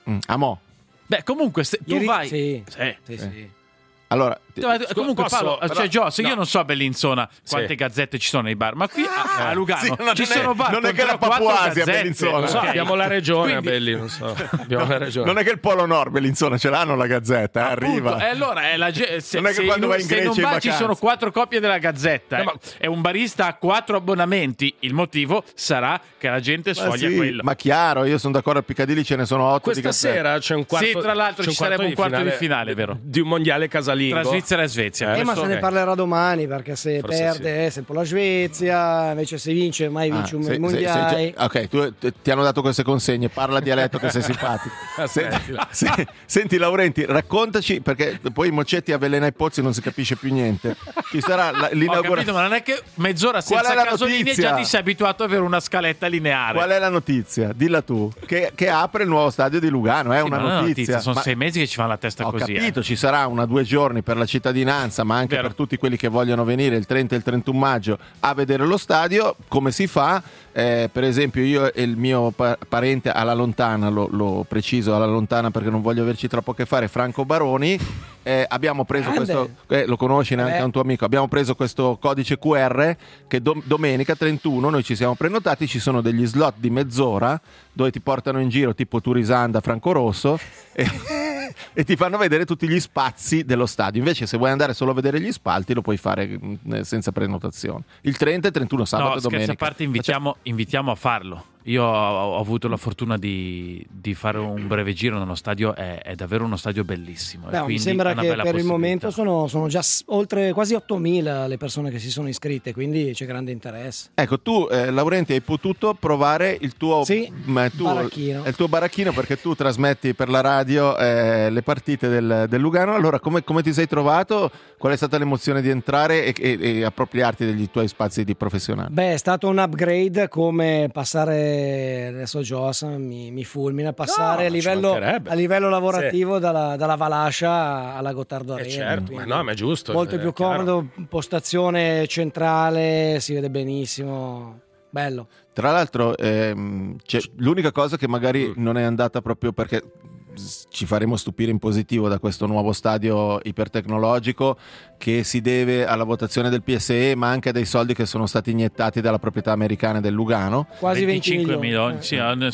Amo. Beh, comunque, se tu Ieri- vai... Sì. Sì. Allora, Comunque posso- Paolo, però- io non so a Bellinzona quante gazzette ci sono nei bar, ma qui a Lugano sì, non ci è- sono bar non è con che la 3 o 4 Papuasia a gazzette, Bellinzona. Non so, ok? abbiamo la regione a Quindi- Belli, non so. Abbiamo la regione. non è che il Polo Nord, Bellinzona, ce l'hanno la Gazzetta, Appunto, arriva. e allora se, Non è che se quando in, vai in se in Grecia un in bar ci vacanza. sono 4 copie della Gazzetta e un barista ha 4 abbonamenti, il motivo sarà che la gente Ma sfoglia sì, quello. ma chiaro, io sono d'accordo, a Piccadilly ce ne sono 8 Questa di Gazzetta. sera c'è un quarto. Sì, tra l'altro c'è ci sarebbe un quarto di finale, vero? Di un mondiale casalingo. Tra Svizzera e Svezia. Ma Questo- se ne parlerà domani, perché se Forse perde è sempre la Svezia, invece se vince mai vince un mondiale. Ok, ti hanno dato queste consegne, parla dialetto che sei simpatico. Senti Laurenti, raccontaci, perché poi Mocetti avvelena i pozzi e non si capisce più niente. Ci sarà Ho l'inaugurazione. capito, ma non è che mezz'ora Qual senza è la Casolini e notizia? già ti sei abituato ad avere una scaletta lineare. Qual è la notizia? Dilla tu. Che apre il nuovo stadio di Lugano, è Sì, una ma non è notizia. Sono Ma- 6 mesi che ci fanno la testa Ho così. capito, ci sarà 2 giorni per la cittadinanza, ma anche Vero. per tutti quelli che vogliono venire il 30 e il 31 maggio a vedere lo stadio. Come si fa? Per esempio io e il mio parente alla lontana, lo preciso alla lontana perché non voglio averci troppo a che fare, Franco Baroni, abbiamo preso Grande. questo, lo conosci neanche un tuo amico, abbiamo preso questo codice QR che domenica 31 noi ci siamo prenotati, ci sono degli slot di mezz'ora dove ti portano in giro tipo Turisanda, Franco Rosso e ti fanno vedere tutti gli spazi dello stadio. Invece se vuoi andare solo a vedere gli spalti lo puoi fare senza prenotazione. Il 30 e il 31 sabato No, e scherzi domenica. a parte, invitiamo a farlo. Io ho avuto la fortuna di fare un breve giro nello stadio, è davvero uno stadio bellissimo. Beh, e mi sembra è una che bella per il momento possibilità. sono già oltre quasi 8.000 le persone che si sono iscritte, quindi c'è grande interesse. Ecco, tu Laurenti hai potuto provare il tuo baracchino. il tuo baracchino perché tu trasmetti per la radio le partite del Lugano. Allora come ti sei trovato? Qual è stata l'emozione di entrare e appropriarti degli tuoi spazi di professionale? Beh, è stato un upgrade come passare, adesso Joas mi fulmina, passare No, ci mancherebbe. a livello lavorativo dalla Valascia alla Gottardo Arena. Certo, ma quindi no, ma è giusto. molto più chiaro. comodo, postazione centrale, si vede benissimo, bello. Tra l'altro c'è l'unica cosa che magari non è andata proprio perché ci faremo stupire in positivo da questo nuovo stadio ipertecnologico che si deve alla votazione del PSE ma anche a dei soldi che sono stati iniettati dalla proprietà americana del Lugano. Quasi 25 20 milioni. Sì,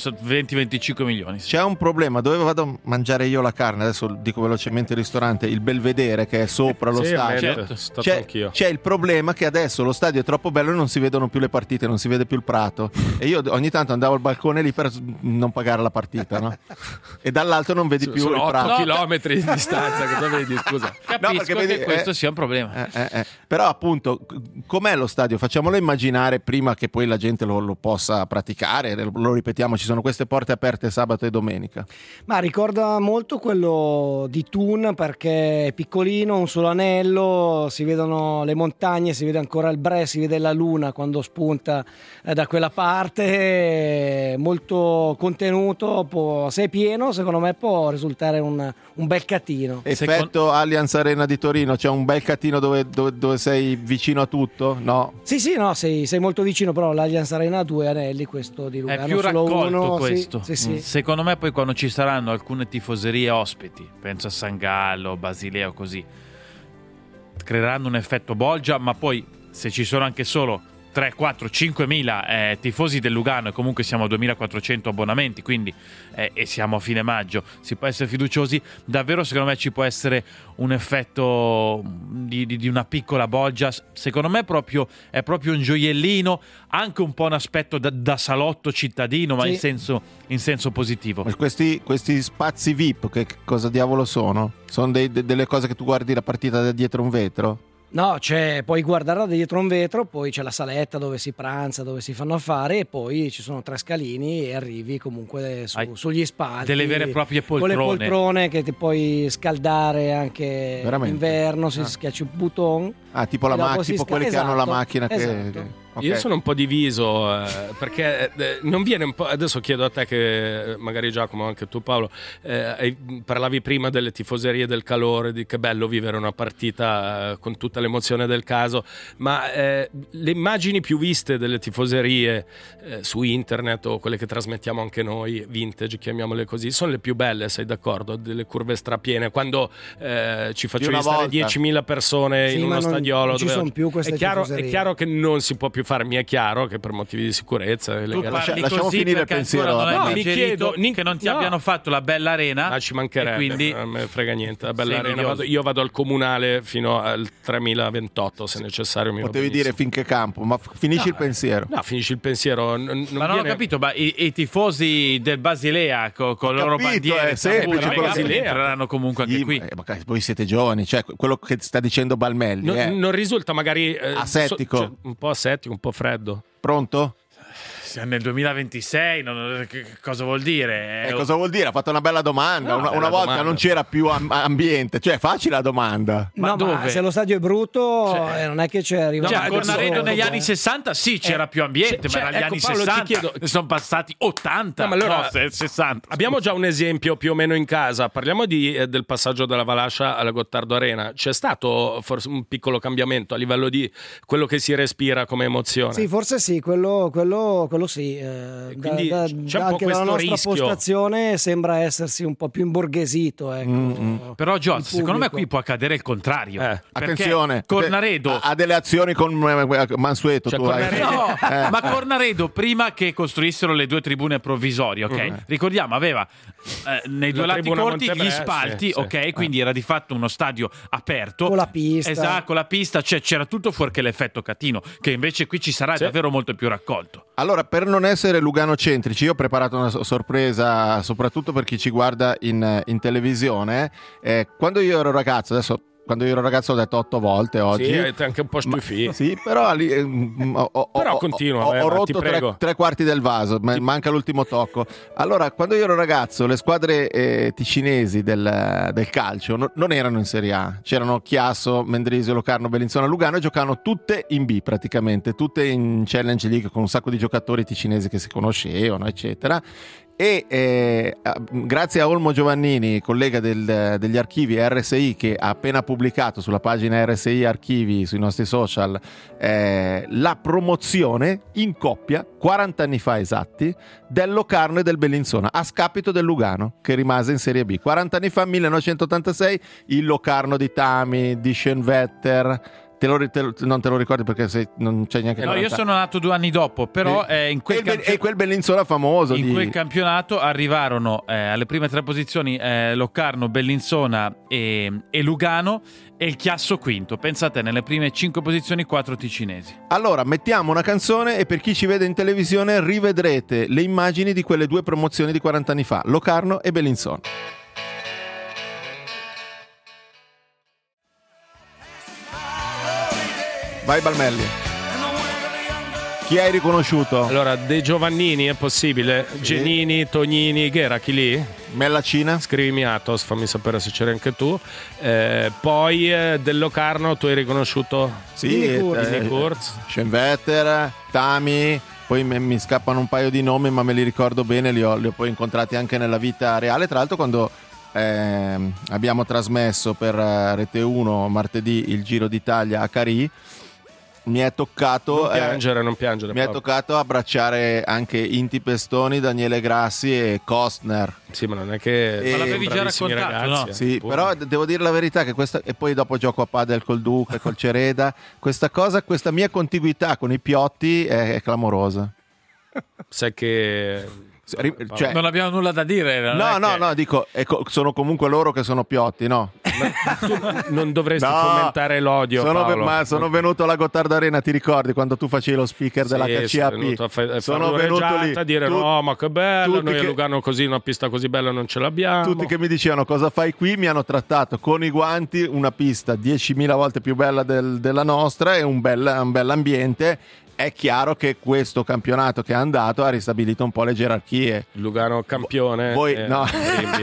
20-25 milioni. Sì. C'è un problema, dove vado a mangiare io la carne? Adesso dico velocemente il ristorante, il Belvedere che è sopra lo Sì, stadio. certo, sono stato anch'io. C'è il problema che adesso lo stadio è troppo bello e non si vedono più le partite, non si vede più il prato. E io ogni tanto andavo al balcone lì per non pagare la partita, no? E dall'altro non vedi più Sono il 8 prato. chilometri di distanza, cosa vedi? Scusa. Capisco perché che vedi, questo sia un problema. Però appunto com'è lo stadio? Facciamolo immaginare prima che poi la gente lo possa praticare, lo ripetiamo, ci sono queste porte aperte sabato e domenica. Ma ricorda molto quello di Thun perché è piccolino, un solo anello, si vedono le montagne, si vede ancora il Bre, si vede la luna quando spunta da quella parte, molto contenuto, se è pieno secondo me può risultare un bel catino. Effetto Allianz Arena di Torino, c'è un bel catino dove sei vicino a tutto? No? Sì, no, sei molto vicino, però l'Allianz Arena ha 2 anelli, questo di Lugano È più solo raccolto uno. questo. Sì. Secondo me poi quando ci saranno alcune tifoserie ospiti, penso a San Gallo, Basilea o così, creeranno un effetto bolgia, ma poi se ci sono anche solo 3, 4, 5 mila tifosi del Lugano e comunque siamo a 2400 abbonamenti, quindi e siamo a fine maggio, si può essere fiduciosi, davvero secondo me ci può essere un effetto di una piccola bolgia. Secondo me è proprio un gioiellino, anche un po' un aspetto da salotto cittadino, ma Sì. in senso positivo. Ma questi spazi VIP che cosa diavolo sono? Sono delle cose che tu guardi la partita da dietro un vetro? No, puoi guardarla da dietro un vetro, poi c'è la saletta dove si pranza, dove si fanno affari e poi ci sono 3 scalini e arrivi comunque sugli spalti. Delle vere e proprie poltrone. Con le poltrone che ti puoi scaldare anche Veramente? d'inverno, si schiacci un bouton tipo la macchina, tipo quelli che hanno la macchina esatto. Okay. Io sono un po' diviso perché non viene un po'. Adesso chiedo a te, che magari Giacomo, anche tu Paolo, parlavi prima delle tifoserie, del calore, di che bello vivere una partita con tutta l'emozione del caso, ma le immagini più viste delle tifoserie su internet o quelle che trasmettiamo anche noi, vintage chiamiamole così, sono le più belle, sei d'accordo? Delle curve strapiene, quando ci facevi stare 10.000 persone in uno stadiolo non ci sono più queste è chiaro che non si può più fare, mi è chiaro che per motivi di sicurezza lasciamo finire il pensiero. Mi chiedo che non ti abbiano fatto la bella arena, ci mancherebbe, quindi non me frega niente, la bella arena, io vado al comunale fino al 3028 se necessario. Potevi dire finché campo, ma finisci il pensiero. No, finisci il pensiero. Ma non ho capito, ma i tifosi del Basilea con le loro bandiere semplice, entreranno comunque anche qui. Voi siete giovani, cioè quello che sta dicendo Balmelli non risulta magari asettico, un po' asettico, un po' freddo. Pronto? Nel 2026 cosa vuol dire? Cosa vuol dire? Ha fatto una bella domanda. Una volta domanda. Non c'era più ambiente, cioè facile la domanda. Ma dove? Se lo stadio è brutto, non è che c'è arrivato. A Cornaredo negli anni 60 c'era più ambiente, ma negli anni Paolo, 60 sono passati 80. Ma allora, 60. Abbiamo già un esempio più o meno in casa. Parliamo del passaggio della Valascia alla Gottardo Arena. C'è stato forse un piccolo cambiamento a livello di quello che si respira come emozione? Sì, forse sì, quello sì. Quindi c'è un po' anche questo la nostra rischio. postazione sembra essersi un po' più imborghesito. Ecco. Però Giorgio, secondo me qui può accadere il contrario. Attenzione, Cornaredo ha delle azioni con Mansueto. Cioè, ma Cornaredo, prima che costruissero le due tribune provvisorie, ok? Ricordiamo, aveva nei due lati corti gli spalti, ok? Quindi era di fatto uno stadio aperto con la pista. Esatto, con la pista, cioè c'era tutto fuorché l'effetto Catino, che invece qui ci sarà davvero molto più raccolto. Allora, per non essere luganocentrici, io ho preparato una sorpresa soprattutto per chi ci guarda in televisione. Quando io ero ragazzo, quando io ero ragazzo ho detto 8 volte oggi. Sì, anche un po' stufi. Sì, però lì però continua, ho rotto tre quarti del vaso, manca l'ultimo tocco. Allora, quando io ero ragazzo, le squadre ticinesi del calcio non erano in Serie A. C'erano Chiasso, Mendrisio, Locarno, Bellinzona, Lugano, e giocavano tutte in B praticamente, tutte in Challenge League, con un sacco di giocatori ticinesi che si conoscevano, eccetera. E grazie a Olmo Giovannini, collega degli archivi RSI, che ha appena pubblicato sulla pagina RSI Archivi sui nostri social la promozione in coppia 40 anni fa esatti del Locarno e del Bellinzona a scapito del Lugano, che rimase in Serie B. 40 anni fa, 1986, il Locarno di Tami, di Schoenwetter. Non te lo ricordi perché non c'è neanche. No, io sono nato 2 anni dopo, però in quel Bellinzona famoso. In quel campionato arrivarono alle prime 3 posizioni Locarno, Bellinzona e Lugano, e il Chiasso quinto. Pensate, nelle prime 5 posizioni 4 ticinesi. Allora mettiamo una canzone e per chi ci vede in televisione rivedrete le immagini di quelle 2 promozioni di 40 anni fa, Locarno e Bellinzona. Vai Balmelli. Chi hai riconosciuto? Allora, dei Giovannini è possibile? Sì. Genini, Tognini, che era chi lì? Mellacina. Scrivimi Atos, fammi sapere se c'eri anche tu. Poi del Locarno tu hai riconosciuto? Sì, Kurz, Schoenwetter, Tami. Poi mi scappano un paio di nomi, ma me li ricordo bene, li ho poi incontrati anche nella vita reale. Tra l'altro, quando abbiamo trasmesso per Rete 1 martedì il Giro d'Italia a Carì, mi è toccato non piangere mi è toccato abbracciare anche Inti Pestoni, Daniele Grassi e Costner. Sì, ma non è che ma l'avevi già raccontato, ragazzi, no? Sì, però devo dire la verità che questa, e poi dopo gioco a padel col Duca e col Cereda, questa mia contiguità con i Piotti è clamorosa. Sai che cioè, non abbiamo nulla da dire. No, dico, sono comunque loro che sono Piotti, no? Tu non dovresti fomentare l'odio, Paolo. Ma sono venuto alla Gottardo Arena, ti ricordi quando tu facevi lo speaker della KCAP? Sono venuto lì a dire no, ma che bello, noi a Lugano così, una pista così bella non ce l'abbiamo. Tutti che mi dicevano cosa fai qui mi hanno trattato con i guanti una pista 10.000 volte più bella della nostra e un bell'ambiente. È chiaro che questo campionato che è andato ha ristabilito un po' le gerarchie. Lugano campione. Voi no.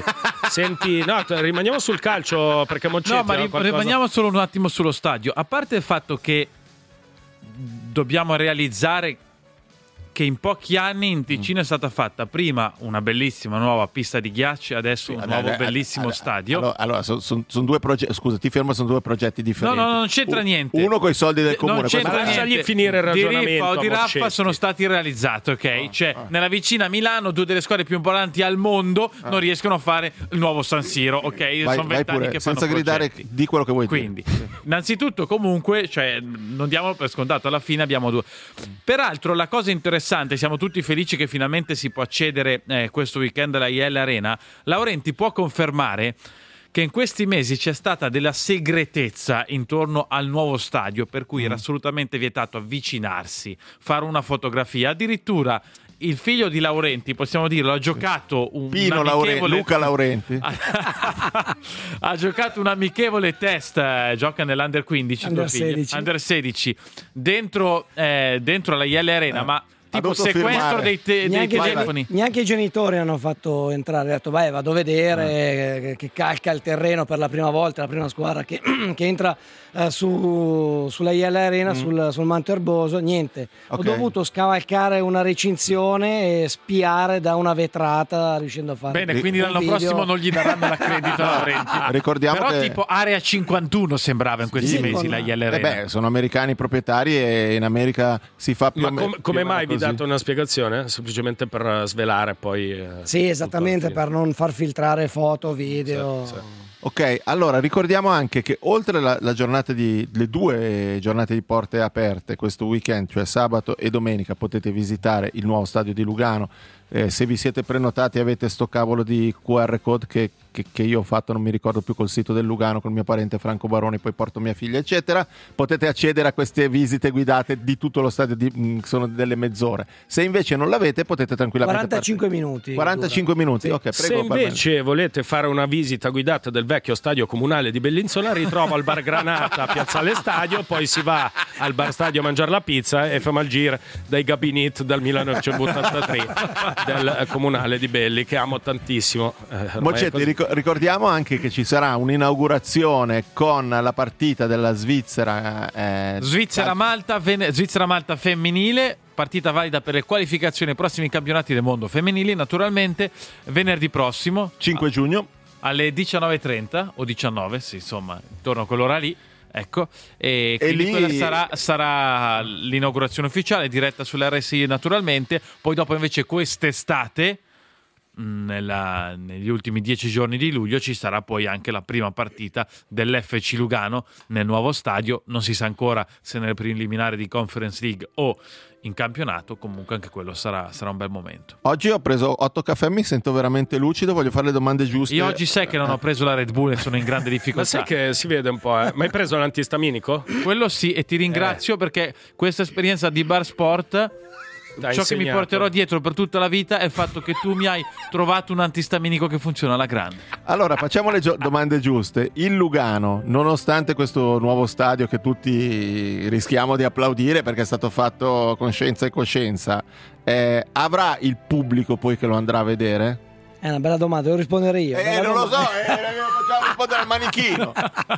Senti, no, rimaniamo sul calcio perché Moccetti No, ma rimaniamo solo un attimo sullo stadio. A parte il fatto che dobbiamo realizzare che in pochi anni in Ticino è stata fatta prima una bellissima nuova pista di ghiaccio, adesso un nuovo bellissimo stadio. Allora sono due progetti. Scusa, ti fermo, sono due progetti differenti. No, non c'entra niente. Uno con i soldi del comune. Non c'entra niente. Lasciagli finire il ragionamento. Di Riffa o di Raffa sono stati realizzati, ok? Cioè, nella vicina Milano, due delle squadre più importanti al mondo non riescono a fare il nuovo San Siro, ok? Sono 20 anni che fanno senza gridare progetti. di quello che vuoi Quindi, dire. innanzitutto, comunque, cioè, non diamolo per scontato, alla fine abbiamo due. Peraltro, la cosa interessante, siamo tutti felici che finalmente si può accedere questo weekend alla IL Arena. Laurenti può confermare che in questi mesi c'è stata della segretezza intorno al nuovo stadio, per cui era assolutamente vietato avvicinarsi, fare una fotografia. Addirittura il figlio di Laurenti, possiamo dirlo, ha giocato Luca Laurenti ha giocato un amichevole test, gioca nell'Under 15, Under 16 dentro la IL Arena, ma tipo sequestro dei telefoni. Neanche i genitori hanno fatto entrare. Ha detto vai, vado a vedere che calca il terreno per la prima volta, la prima squadra che entra sulla IL Arena, sul Manto Erboso. Niente, ho dovuto scavalcare una recinzione e spiare da una vetrata, riuscendo a fare bene, quindi l'anno prossimo non gli daranno l'accredito a Laurenti. Ricordiamo però che tipo Area 51 sembrava in questi mesi la IL Arena. sono americani proprietari e in America si fa più come mai vi date una spiegazione? Semplicemente per svelare poi sì, esattamente, per non far filtrare foto, video. Sì. Ok, allora ricordiamo anche che oltre la giornata le due giornate di porte aperte questo weekend, cioè sabato e domenica, potete visitare il nuovo stadio di Lugano. Se vi siete prenotati avete sto cavolo di QR code che io ho fatto, non mi ricordo più, col sito del Lugano, col mio parente Franco Baroni, poi porto mia figlia eccetera, potete accedere a queste visite guidate di tutto lo stadio, sono delle mezz'ore. Se invece non l'avete potete tranquillamente 45 minuti. 45 minuti, ok, prego. Se invece volete fare una visita guidata del vecchio stadio comunale di Bellinzona, ritrovo al bar Granata a Piazzale Stadio, poi si va al bar stadio a mangiare la pizza e fa il giro dai gabinetti dal 1983 del comunale di Belli, che amo tantissimo. Moccetti, ricordiamo anche che ci sarà un'inaugurazione con la partita della Svizzera Svizzera-Malta femminile, partita valida per le qualificazioni ai prossimi campionati del mondo femminili, naturalmente venerdì prossimo 5 giugno alle 19:30 o 19, sì, insomma intorno a quell'ora lì. Ecco, e quindi lì quella sarà l'inaugurazione ufficiale, diretta sull'RSI naturalmente. Poi dopo invece quest'estate, negli ultimi 10 giorni di luglio, ci sarà poi anche la prima partita dell'FC Lugano nel nuovo stadio. Non si sa ancora se nel preliminare di Conference League o in campionato, comunque anche quello sarà un bel momento. Oggi ho preso 8 caffè, mi sento veramente lucido, voglio fare le domande giuste. Io oggi sai che non ho preso la Red Bull e sono in grande difficoltà. Ma sai che si vede un po', Ma hai preso l'antistaminico? Quello sì, e ti ringrazio perché questa esperienza di Bar Sport, ciò che mi porterò dietro per tutta la vita è il fatto che tu mi hai trovato un antistaminico che funziona alla grande. Allora facciamo le domande giuste. Il Lugano, nonostante questo nuovo stadio che tutti rischiamo di applaudire perché è stato fatto con scienza e coscienza, avrà il pubblico poi che lo andrà a vedere? È una bella domanda, devo rispondere io. Non lo so, facciamo rispondere al manichino.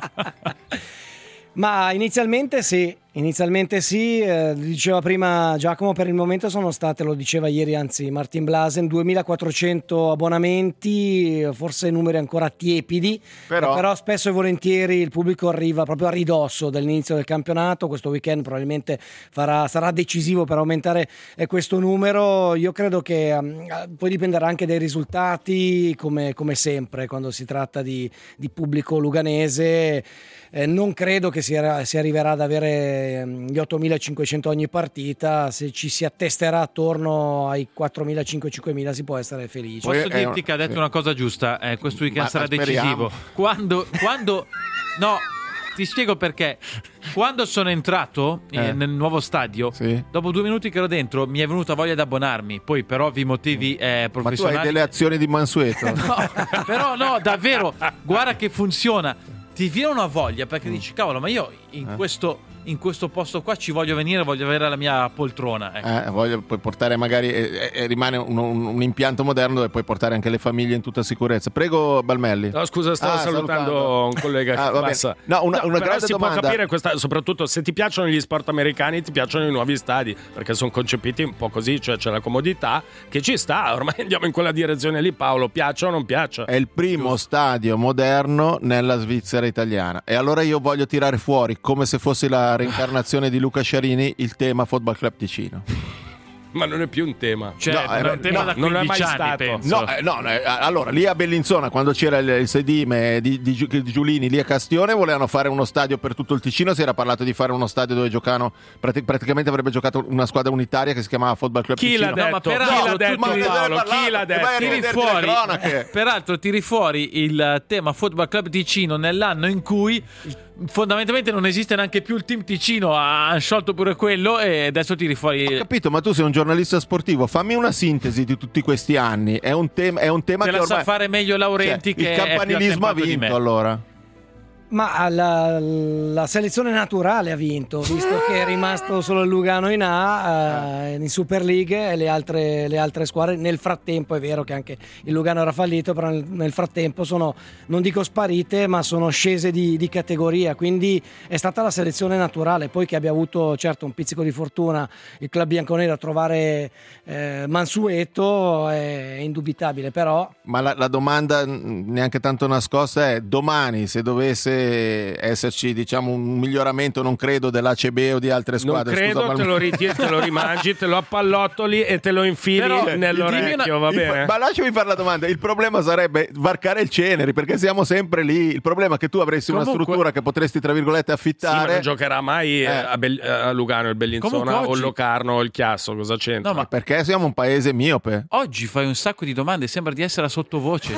Ma inizialmente sì, diceva prima Giacomo, per il momento sono state, lo diceva ieri anzi Martin Blasen, 2400 abbonamenti, forse numeri ancora tiepidi, però spesso e volentieri il pubblico arriva proprio a ridosso dell'inizio del campionato. Questo weekend probabilmente sarà decisivo per aumentare questo numero. Io credo che poi dipenderà anche dai risultati, come sempre quando si tratta di pubblico luganese. Non credo che si arriverà ad avere gli 8.500 ogni partita. Se ci si attesterà attorno ai 4.500-5.000 si può essere felici. Posso dirti che ha detto una cosa giusta, questo weekend sarà decisivo. Quando no, ti spiego perché. Quando sono entrato nel nuovo stadio, dopo 2 minuti che ero dentro mi è venuta voglia di abbonarmi. Poi per ovvi motivi professionali. Ma tu hai delle azioni di Mansueto? No, però no, davvero, guarda che funziona. Ti viene una voglia perché dici cavolo, ma io in questo in questo posto qua ci voglio venire, voglio avere la mia poltrona, ecco. Puoi portare magari rimane un impianto moderno dove puoi portare anche le famiglie in tutta sicurezza. Prego Balmelli. No, scusa, stavo salutando un collega che passa. Una grande si domanda. può capire soprattutto se ti piacciono gli sport americani, ti piacciono i nuovi stadi, perché sono concepiti un po' così, cioè c'è la comodità che ci sta, ormai andiamo in quella direzione lì. Paolo, piaccia o non piaccia? È il primo stadio moderno nella Svizzera italiana, e allora io voglio tirare fuori, come se fosse la reincarnazione di Luca Sciarini, il tema Football Club Ticino. Ma non è più un tema. Cioè, non è un tema da 15 non è mai anni, stato. penso. Allora lì a Bellinzona, quando c'era il sedime di Giulini lì a Castione, volevano fare uno stadio per tutto il Ticino. Si era parlato di fare uno stadio dove giocavano praticamente avrebbe giocato una squadra unitaria che si chiamava Football Club Chi Ticino. l'ha detto? No, ma Chi l'ha detto? Tiri fuori, peraltro tiri fuori il tema Football Club Ticino nell'anno in cui fondamentalmente non esiste neanche più il team Ticino, ha sciolto pure quello e adesso tiri fuori. Ho capito, ma tu sei un giornalista sportivo, fammi una sintesi di tutti questi anni. È un tema Te che la ormai sa fare meglio Laurenti, il che campanilismo ha vinto allora. Ma la selezione naturale ha vinto, visto che è rimasto solo il Lugano in A, in Super League, e le altre squadre nel frattempo, è vero che anche il Lugano era fallito, però nel frattempo sono, non dico sparite, ma sono scese di categoria, quindi è stata la selezione naturale. Poi che abbia avuto certo un pizzico di fortuna il club bianconero a trovare Mansueto è indubitabile, però... Ma la domanda neanche tanto nascosta è: domani, se dovesse esserci, diciamo, un miglioramento, non credo, dell'ACB o di altre squadre, non credo, scusa, te lo ritiri, te lo rimangi, te lo appallottoli e te lo infili nell'orecchio, va bene? Ma lasciami fare la domanda. Il problema sarebbe varcare il Ceneri, perché siamo sempre lì. Il problema è che tu avresti una struttura che potresti, tra virgolette, affittare. Sì, ma non giocherà mai a Lugano il Bellinzona o il Locarno o il Chiasso, cosa c'entra? No, ma perché siamo un paese miope. Oggi fai un sacco di domande, sembra di essere a sottovoce.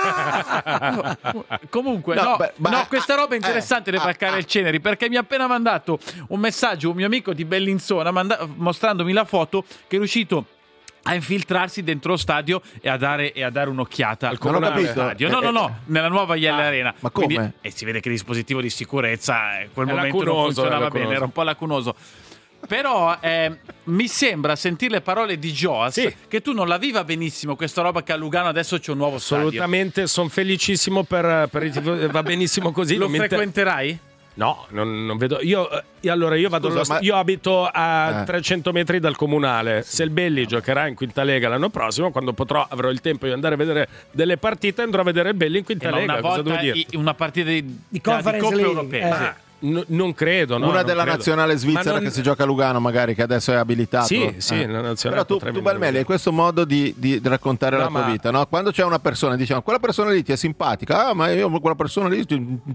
Comunque, questa roba è interessante di varcare il Ceneri, perché mi ha appena mandato un messaggio un mio amico di Bellinzona mostrandomi la foto che è riuscito a infiltrarsi dentro lo stadio e a dare un'occhiata al comunale stadio. No, nella nuova Ielle Arena. Ma come? Quindi, e si vede che il dispositivo di sicurezza in quel momento lacunoso, non funzionava bene, era un po' lacunoso. Però mi sembra sentire le parole di Joas che tu non la viva benissimo questa roba che a Lugano adesso c'è un nuovo stadio. Assolutamente, sono felicissimo per i tifosi, va benissimo così. Lo frequenterai? No, non vedo. Io vado io abito a 300 metri dal comunale. Se il Belli giocherà in quinta lega l'anno prossimo, quando avrò il tempo di andare a vedere delle partite, andrò a vedere il Belli in quinta lega. Una cosa volta devo dire? una partita di Conference Coppe League, Europee. Non credo, no, una non della credo. nazionale svizzera che si gioca a Lugano, magari, che adesso è abilitato. Sì, la nazionale. Però tu Balmelli hai questo modo di raccontare la tua vita, no? Quando c'è una persona, diciamo, quella persona lì ti è simpatica, ma io quella persona lì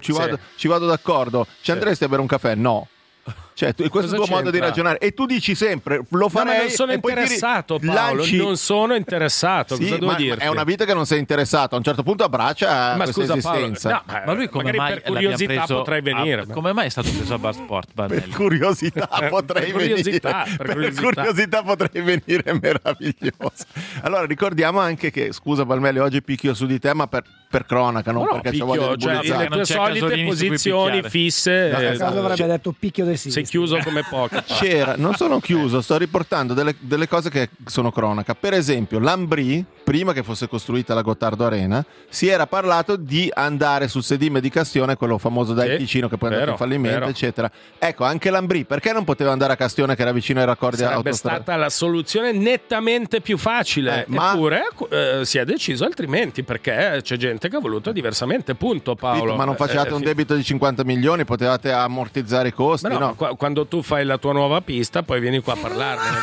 ci vado d'accordo, ci andresti a bere un caffè? No. Cioè, questo è il tuo modo di ragionare, e tu dici sempre lo farei. Ma non sono interessato, Paolo. Non sono interessato. Sì, cosa devo dirti? È una vita che non sei interessato. A un certo punto abbraccia questa esistenza. Paolo, ma lui come mai per curiosità preso potrei venire? Come mai è stato preso a Bar Sport? Per curiosità potrei venire. Per curiosità potrei venire, è meraviglioso. Allora ricordiamo anche che, scusa Balmelli, oggi picchio su di te, ma per cronaca, non perché c'ho voglia di bullizzare. Le tue solite posizioni fisse. A caso avrebbe detto picchio del sistema. Sei chiuso come pochi. Non sono chiuso, sto riportando delle cose che sono cronaca. Per esempio, l'Ambrì, prima che fosse costruita la Gottardo Arena, si era parlato di andare sul sedime di Castione, quello famoso da Ticino che poi è andato in fallimento, eccetera. Ecco, anche l'Ambrì, perché non poteva andare a Castione, che era vicino ai raccordi autostradali? Sarebbe stata la soluzione nettamente più facile, eppure si è deciso altrimenti, perché c'è gente che ha voluto diversamente, punto, Paolo. Ma non facevate un debito di 50 milioni, potevate ammortizzare i costi, no? Quando tu fai la tua nuova pista, poi vieni qua a parlarne,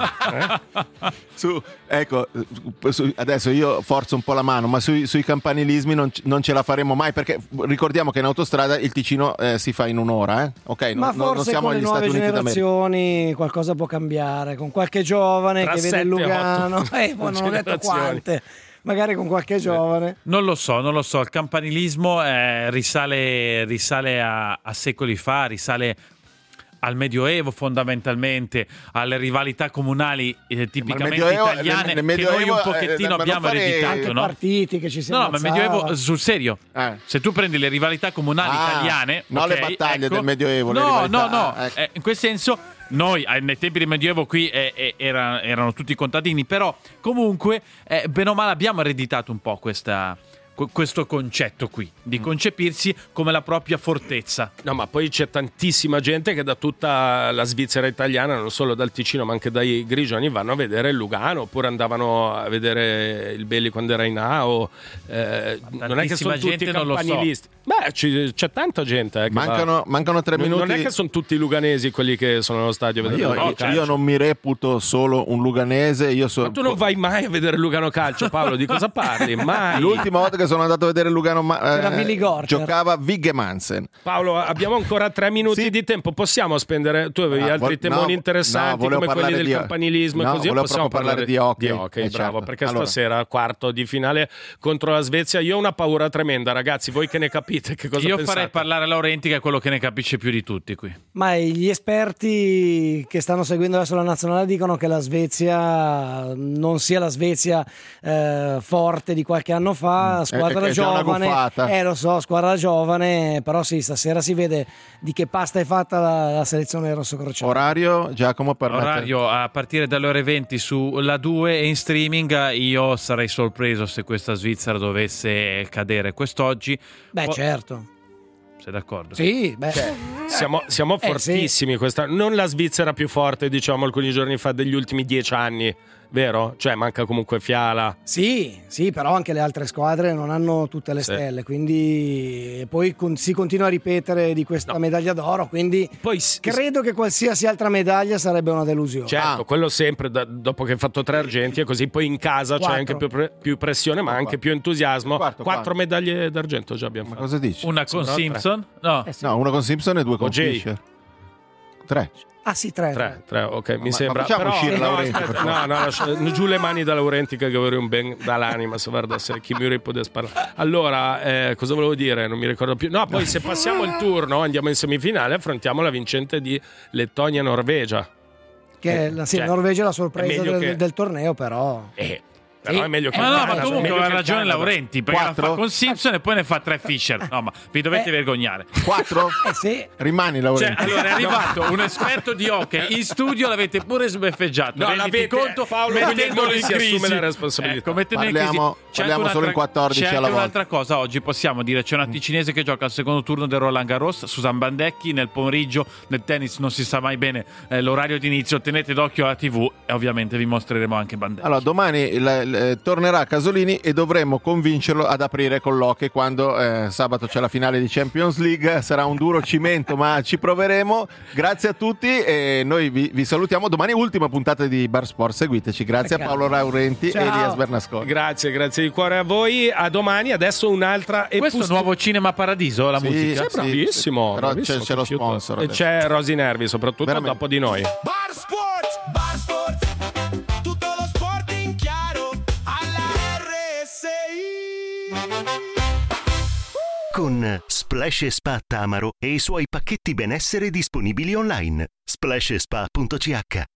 va bene? Adesso io forzo un po' la mano, ma sui campanilismi non ce la faremo mai, perché ricordiamo che in autostrada il Ticino si fa in un'ora, ok? Ma non siamo agli Stati Uniti d'America. Generazioni qualcosa può cambiare, con qualche giovane che vede il Lugano, poi non ho detto quante. Magari con qualche giovane. Non lo so. Il campanilismo risale a secoli fa, risale al Medioevo fondamentalmente, alle rivalità comunali tipicamente Medioevo- italiane nel che noi un Medioevo, pochettino ma non abbiamo fare- ereditato, Anche no? partiti che ci si No, ma il ammazzava. Medioevo sul serio. Se tu prendi le rivalità comunali italiane, no, ok, le battaglie ecco. del Medioevo, le No, rivalità, no. ecco. In quel senso noi nei tempi del Medioevo qui erano tutti contadini, però comunque bene o male abbiamo ereditato un po' questo concetto qui di concepirsi come la propria fortezza. No, ma poi c'è tantissima gente che da tutta la Svizzera italiana, non solo dal Ticino ma anche dai Grigioni, vanno a vedere il Lugano, oppure andavano a vedere il Belli quando era in A, o non è che sono tutti gente non lo so. campanilisti. Beh, c'è tanta gente che mancano 3 minuti. Non è che sono tutti luganesi quelli che sono allo stadio a vedere Lugano Calcio. Io non mi reputo solo un luganese. Ma tu non vai mai a vedere Lugano Calcio, Paolo, di cosa parli? Mai. L'ultima volta che sono andato a vedere Lugano Era Willy Gorter. giocava Vigge Mansen. Paolo, abbiamo ancora 3 minuti di tempo, possiamo spendere? Tu avevi altri temoni interessanti volevo come quelli parlare del campanilismo e così, volevo possiamo proprio parlare di hockey. bravo, Certo. perché Allora. stasera quarto di finale contro la Svezia, io ho una paura tremenda, ragazzi, voi che ne capite, che cosa Io pensate? farei parlare Laurenti, che è quello che ne capisce più di tutti qui. Ma gli esperti che stanno seguendo adesso la nazionale dicono che la Svezia non sia la Svezia forte di qualche anno fa, squadra è già una giovane. guffata. Lo so, squadra giovane, però sì, stasera si vede di che pasta è fatta la selezione rossocrociata. Orario, Giacomo, per Orario a partire dalle ore 20 sulla 2 e in streaming. Io sarei sorpreso se questa Svizzera dovesse cadere quest'oggi. Beh, certo. Sei d'accordo? Sì, beh. Siamo fortissimi questa, non la Svizzera più forte, diciamo, alcuni giorni fa degli ultimi 10 anni, vero? Cioè manca comunque Fiala. Sì, però anche le altre squadre non hanno tutte le stelle, quindi poi si continua a ripetere di questa medaglia d'oro, quindi poi credo che qualsiasi altra medaglia sarebbe una delusione. Certo, quello sempre dopo che hai fatto 3 argenti e così, poi in casa c'è anche più pressione, ma anche più entusiasmo. 4 medaglie d'argento già abbiamo fatto. Cosa dici? Una con Simpson? No. No, una con Simpson e 2 con Jay. Fischer. 3. Ah sì, 3. 3, ok, mi sembra. facciamo Però, uscire no, Laurenti, aspetta, per favore. lascia giù le mani da Laurenti, che vorrei un ben dall'anima, se guardasse chi mi potesse parlare. Allora, cosa volevo dire? Non mi ricordo più. No, poi se passiamo il turno, andiamo in semifinale, affrontiamo la vincente di Lettonia-Norvegia. Che la Norvegia è la sorpresa meglio del torneo, però. Però è meglio che Ma no, Canada, ma comunque meglio aveva che ragione Canada. Laurenti, perché la fa con Simpson e poi ne fa 3 Fischer. No, ma vi dovete vergognare. 4? Sì. Rimani, Cioè, Laurenti. allora è arrivato un esperto di hockey in studio, l'avete pure sbeffeggiato. No, renditi l'avete, conto, Paolo mettendolo Guglielmoni in si assume crisi. la responsabilità. Ecco, mettendolo in Parliamo crisi. C'è anche solo in 14 c'è alla anche volta. un'altra cosa oggi possiamo dire, c'è una ticinese che gioca al secondo turno del Roland Garros, Susan Bandecchi. Nel pomeriggio nel tennis non si sa mai bene l'orario di inizio, tenete d'occhio alla TV e ovviamente vi mostreremo anche Bandecchi. Allora, domani tornerà Casolini e dovremmo convincerlo ad aprire con l'hockey quando sabato c'è la finale di Champions League. Sarà un duro cimento, ma ci proveremo. Grazie a tutti e noi vi salutiamo. Domani ultima puntata di Bar Sport, seguiteci. Grazie a Paolo Laurenti e Elias Bernasconi. Grazie di cuore a voi. A domani. Adesso un'altra. Questo è il nuovo Cinema Paradiso, la musica? Sei bravissimo. Però bravissimo, c'è lo che fiuto. sponsor E adesso. c'è Rosy Nervi, soprattutto Veramente. dopo di noi. Bar Sport, tutto lo sport in chiaro alla RSI. Con Splash e Spa Tamaro e i suoi pacchetti benessere disponibili online. Splashspa.ch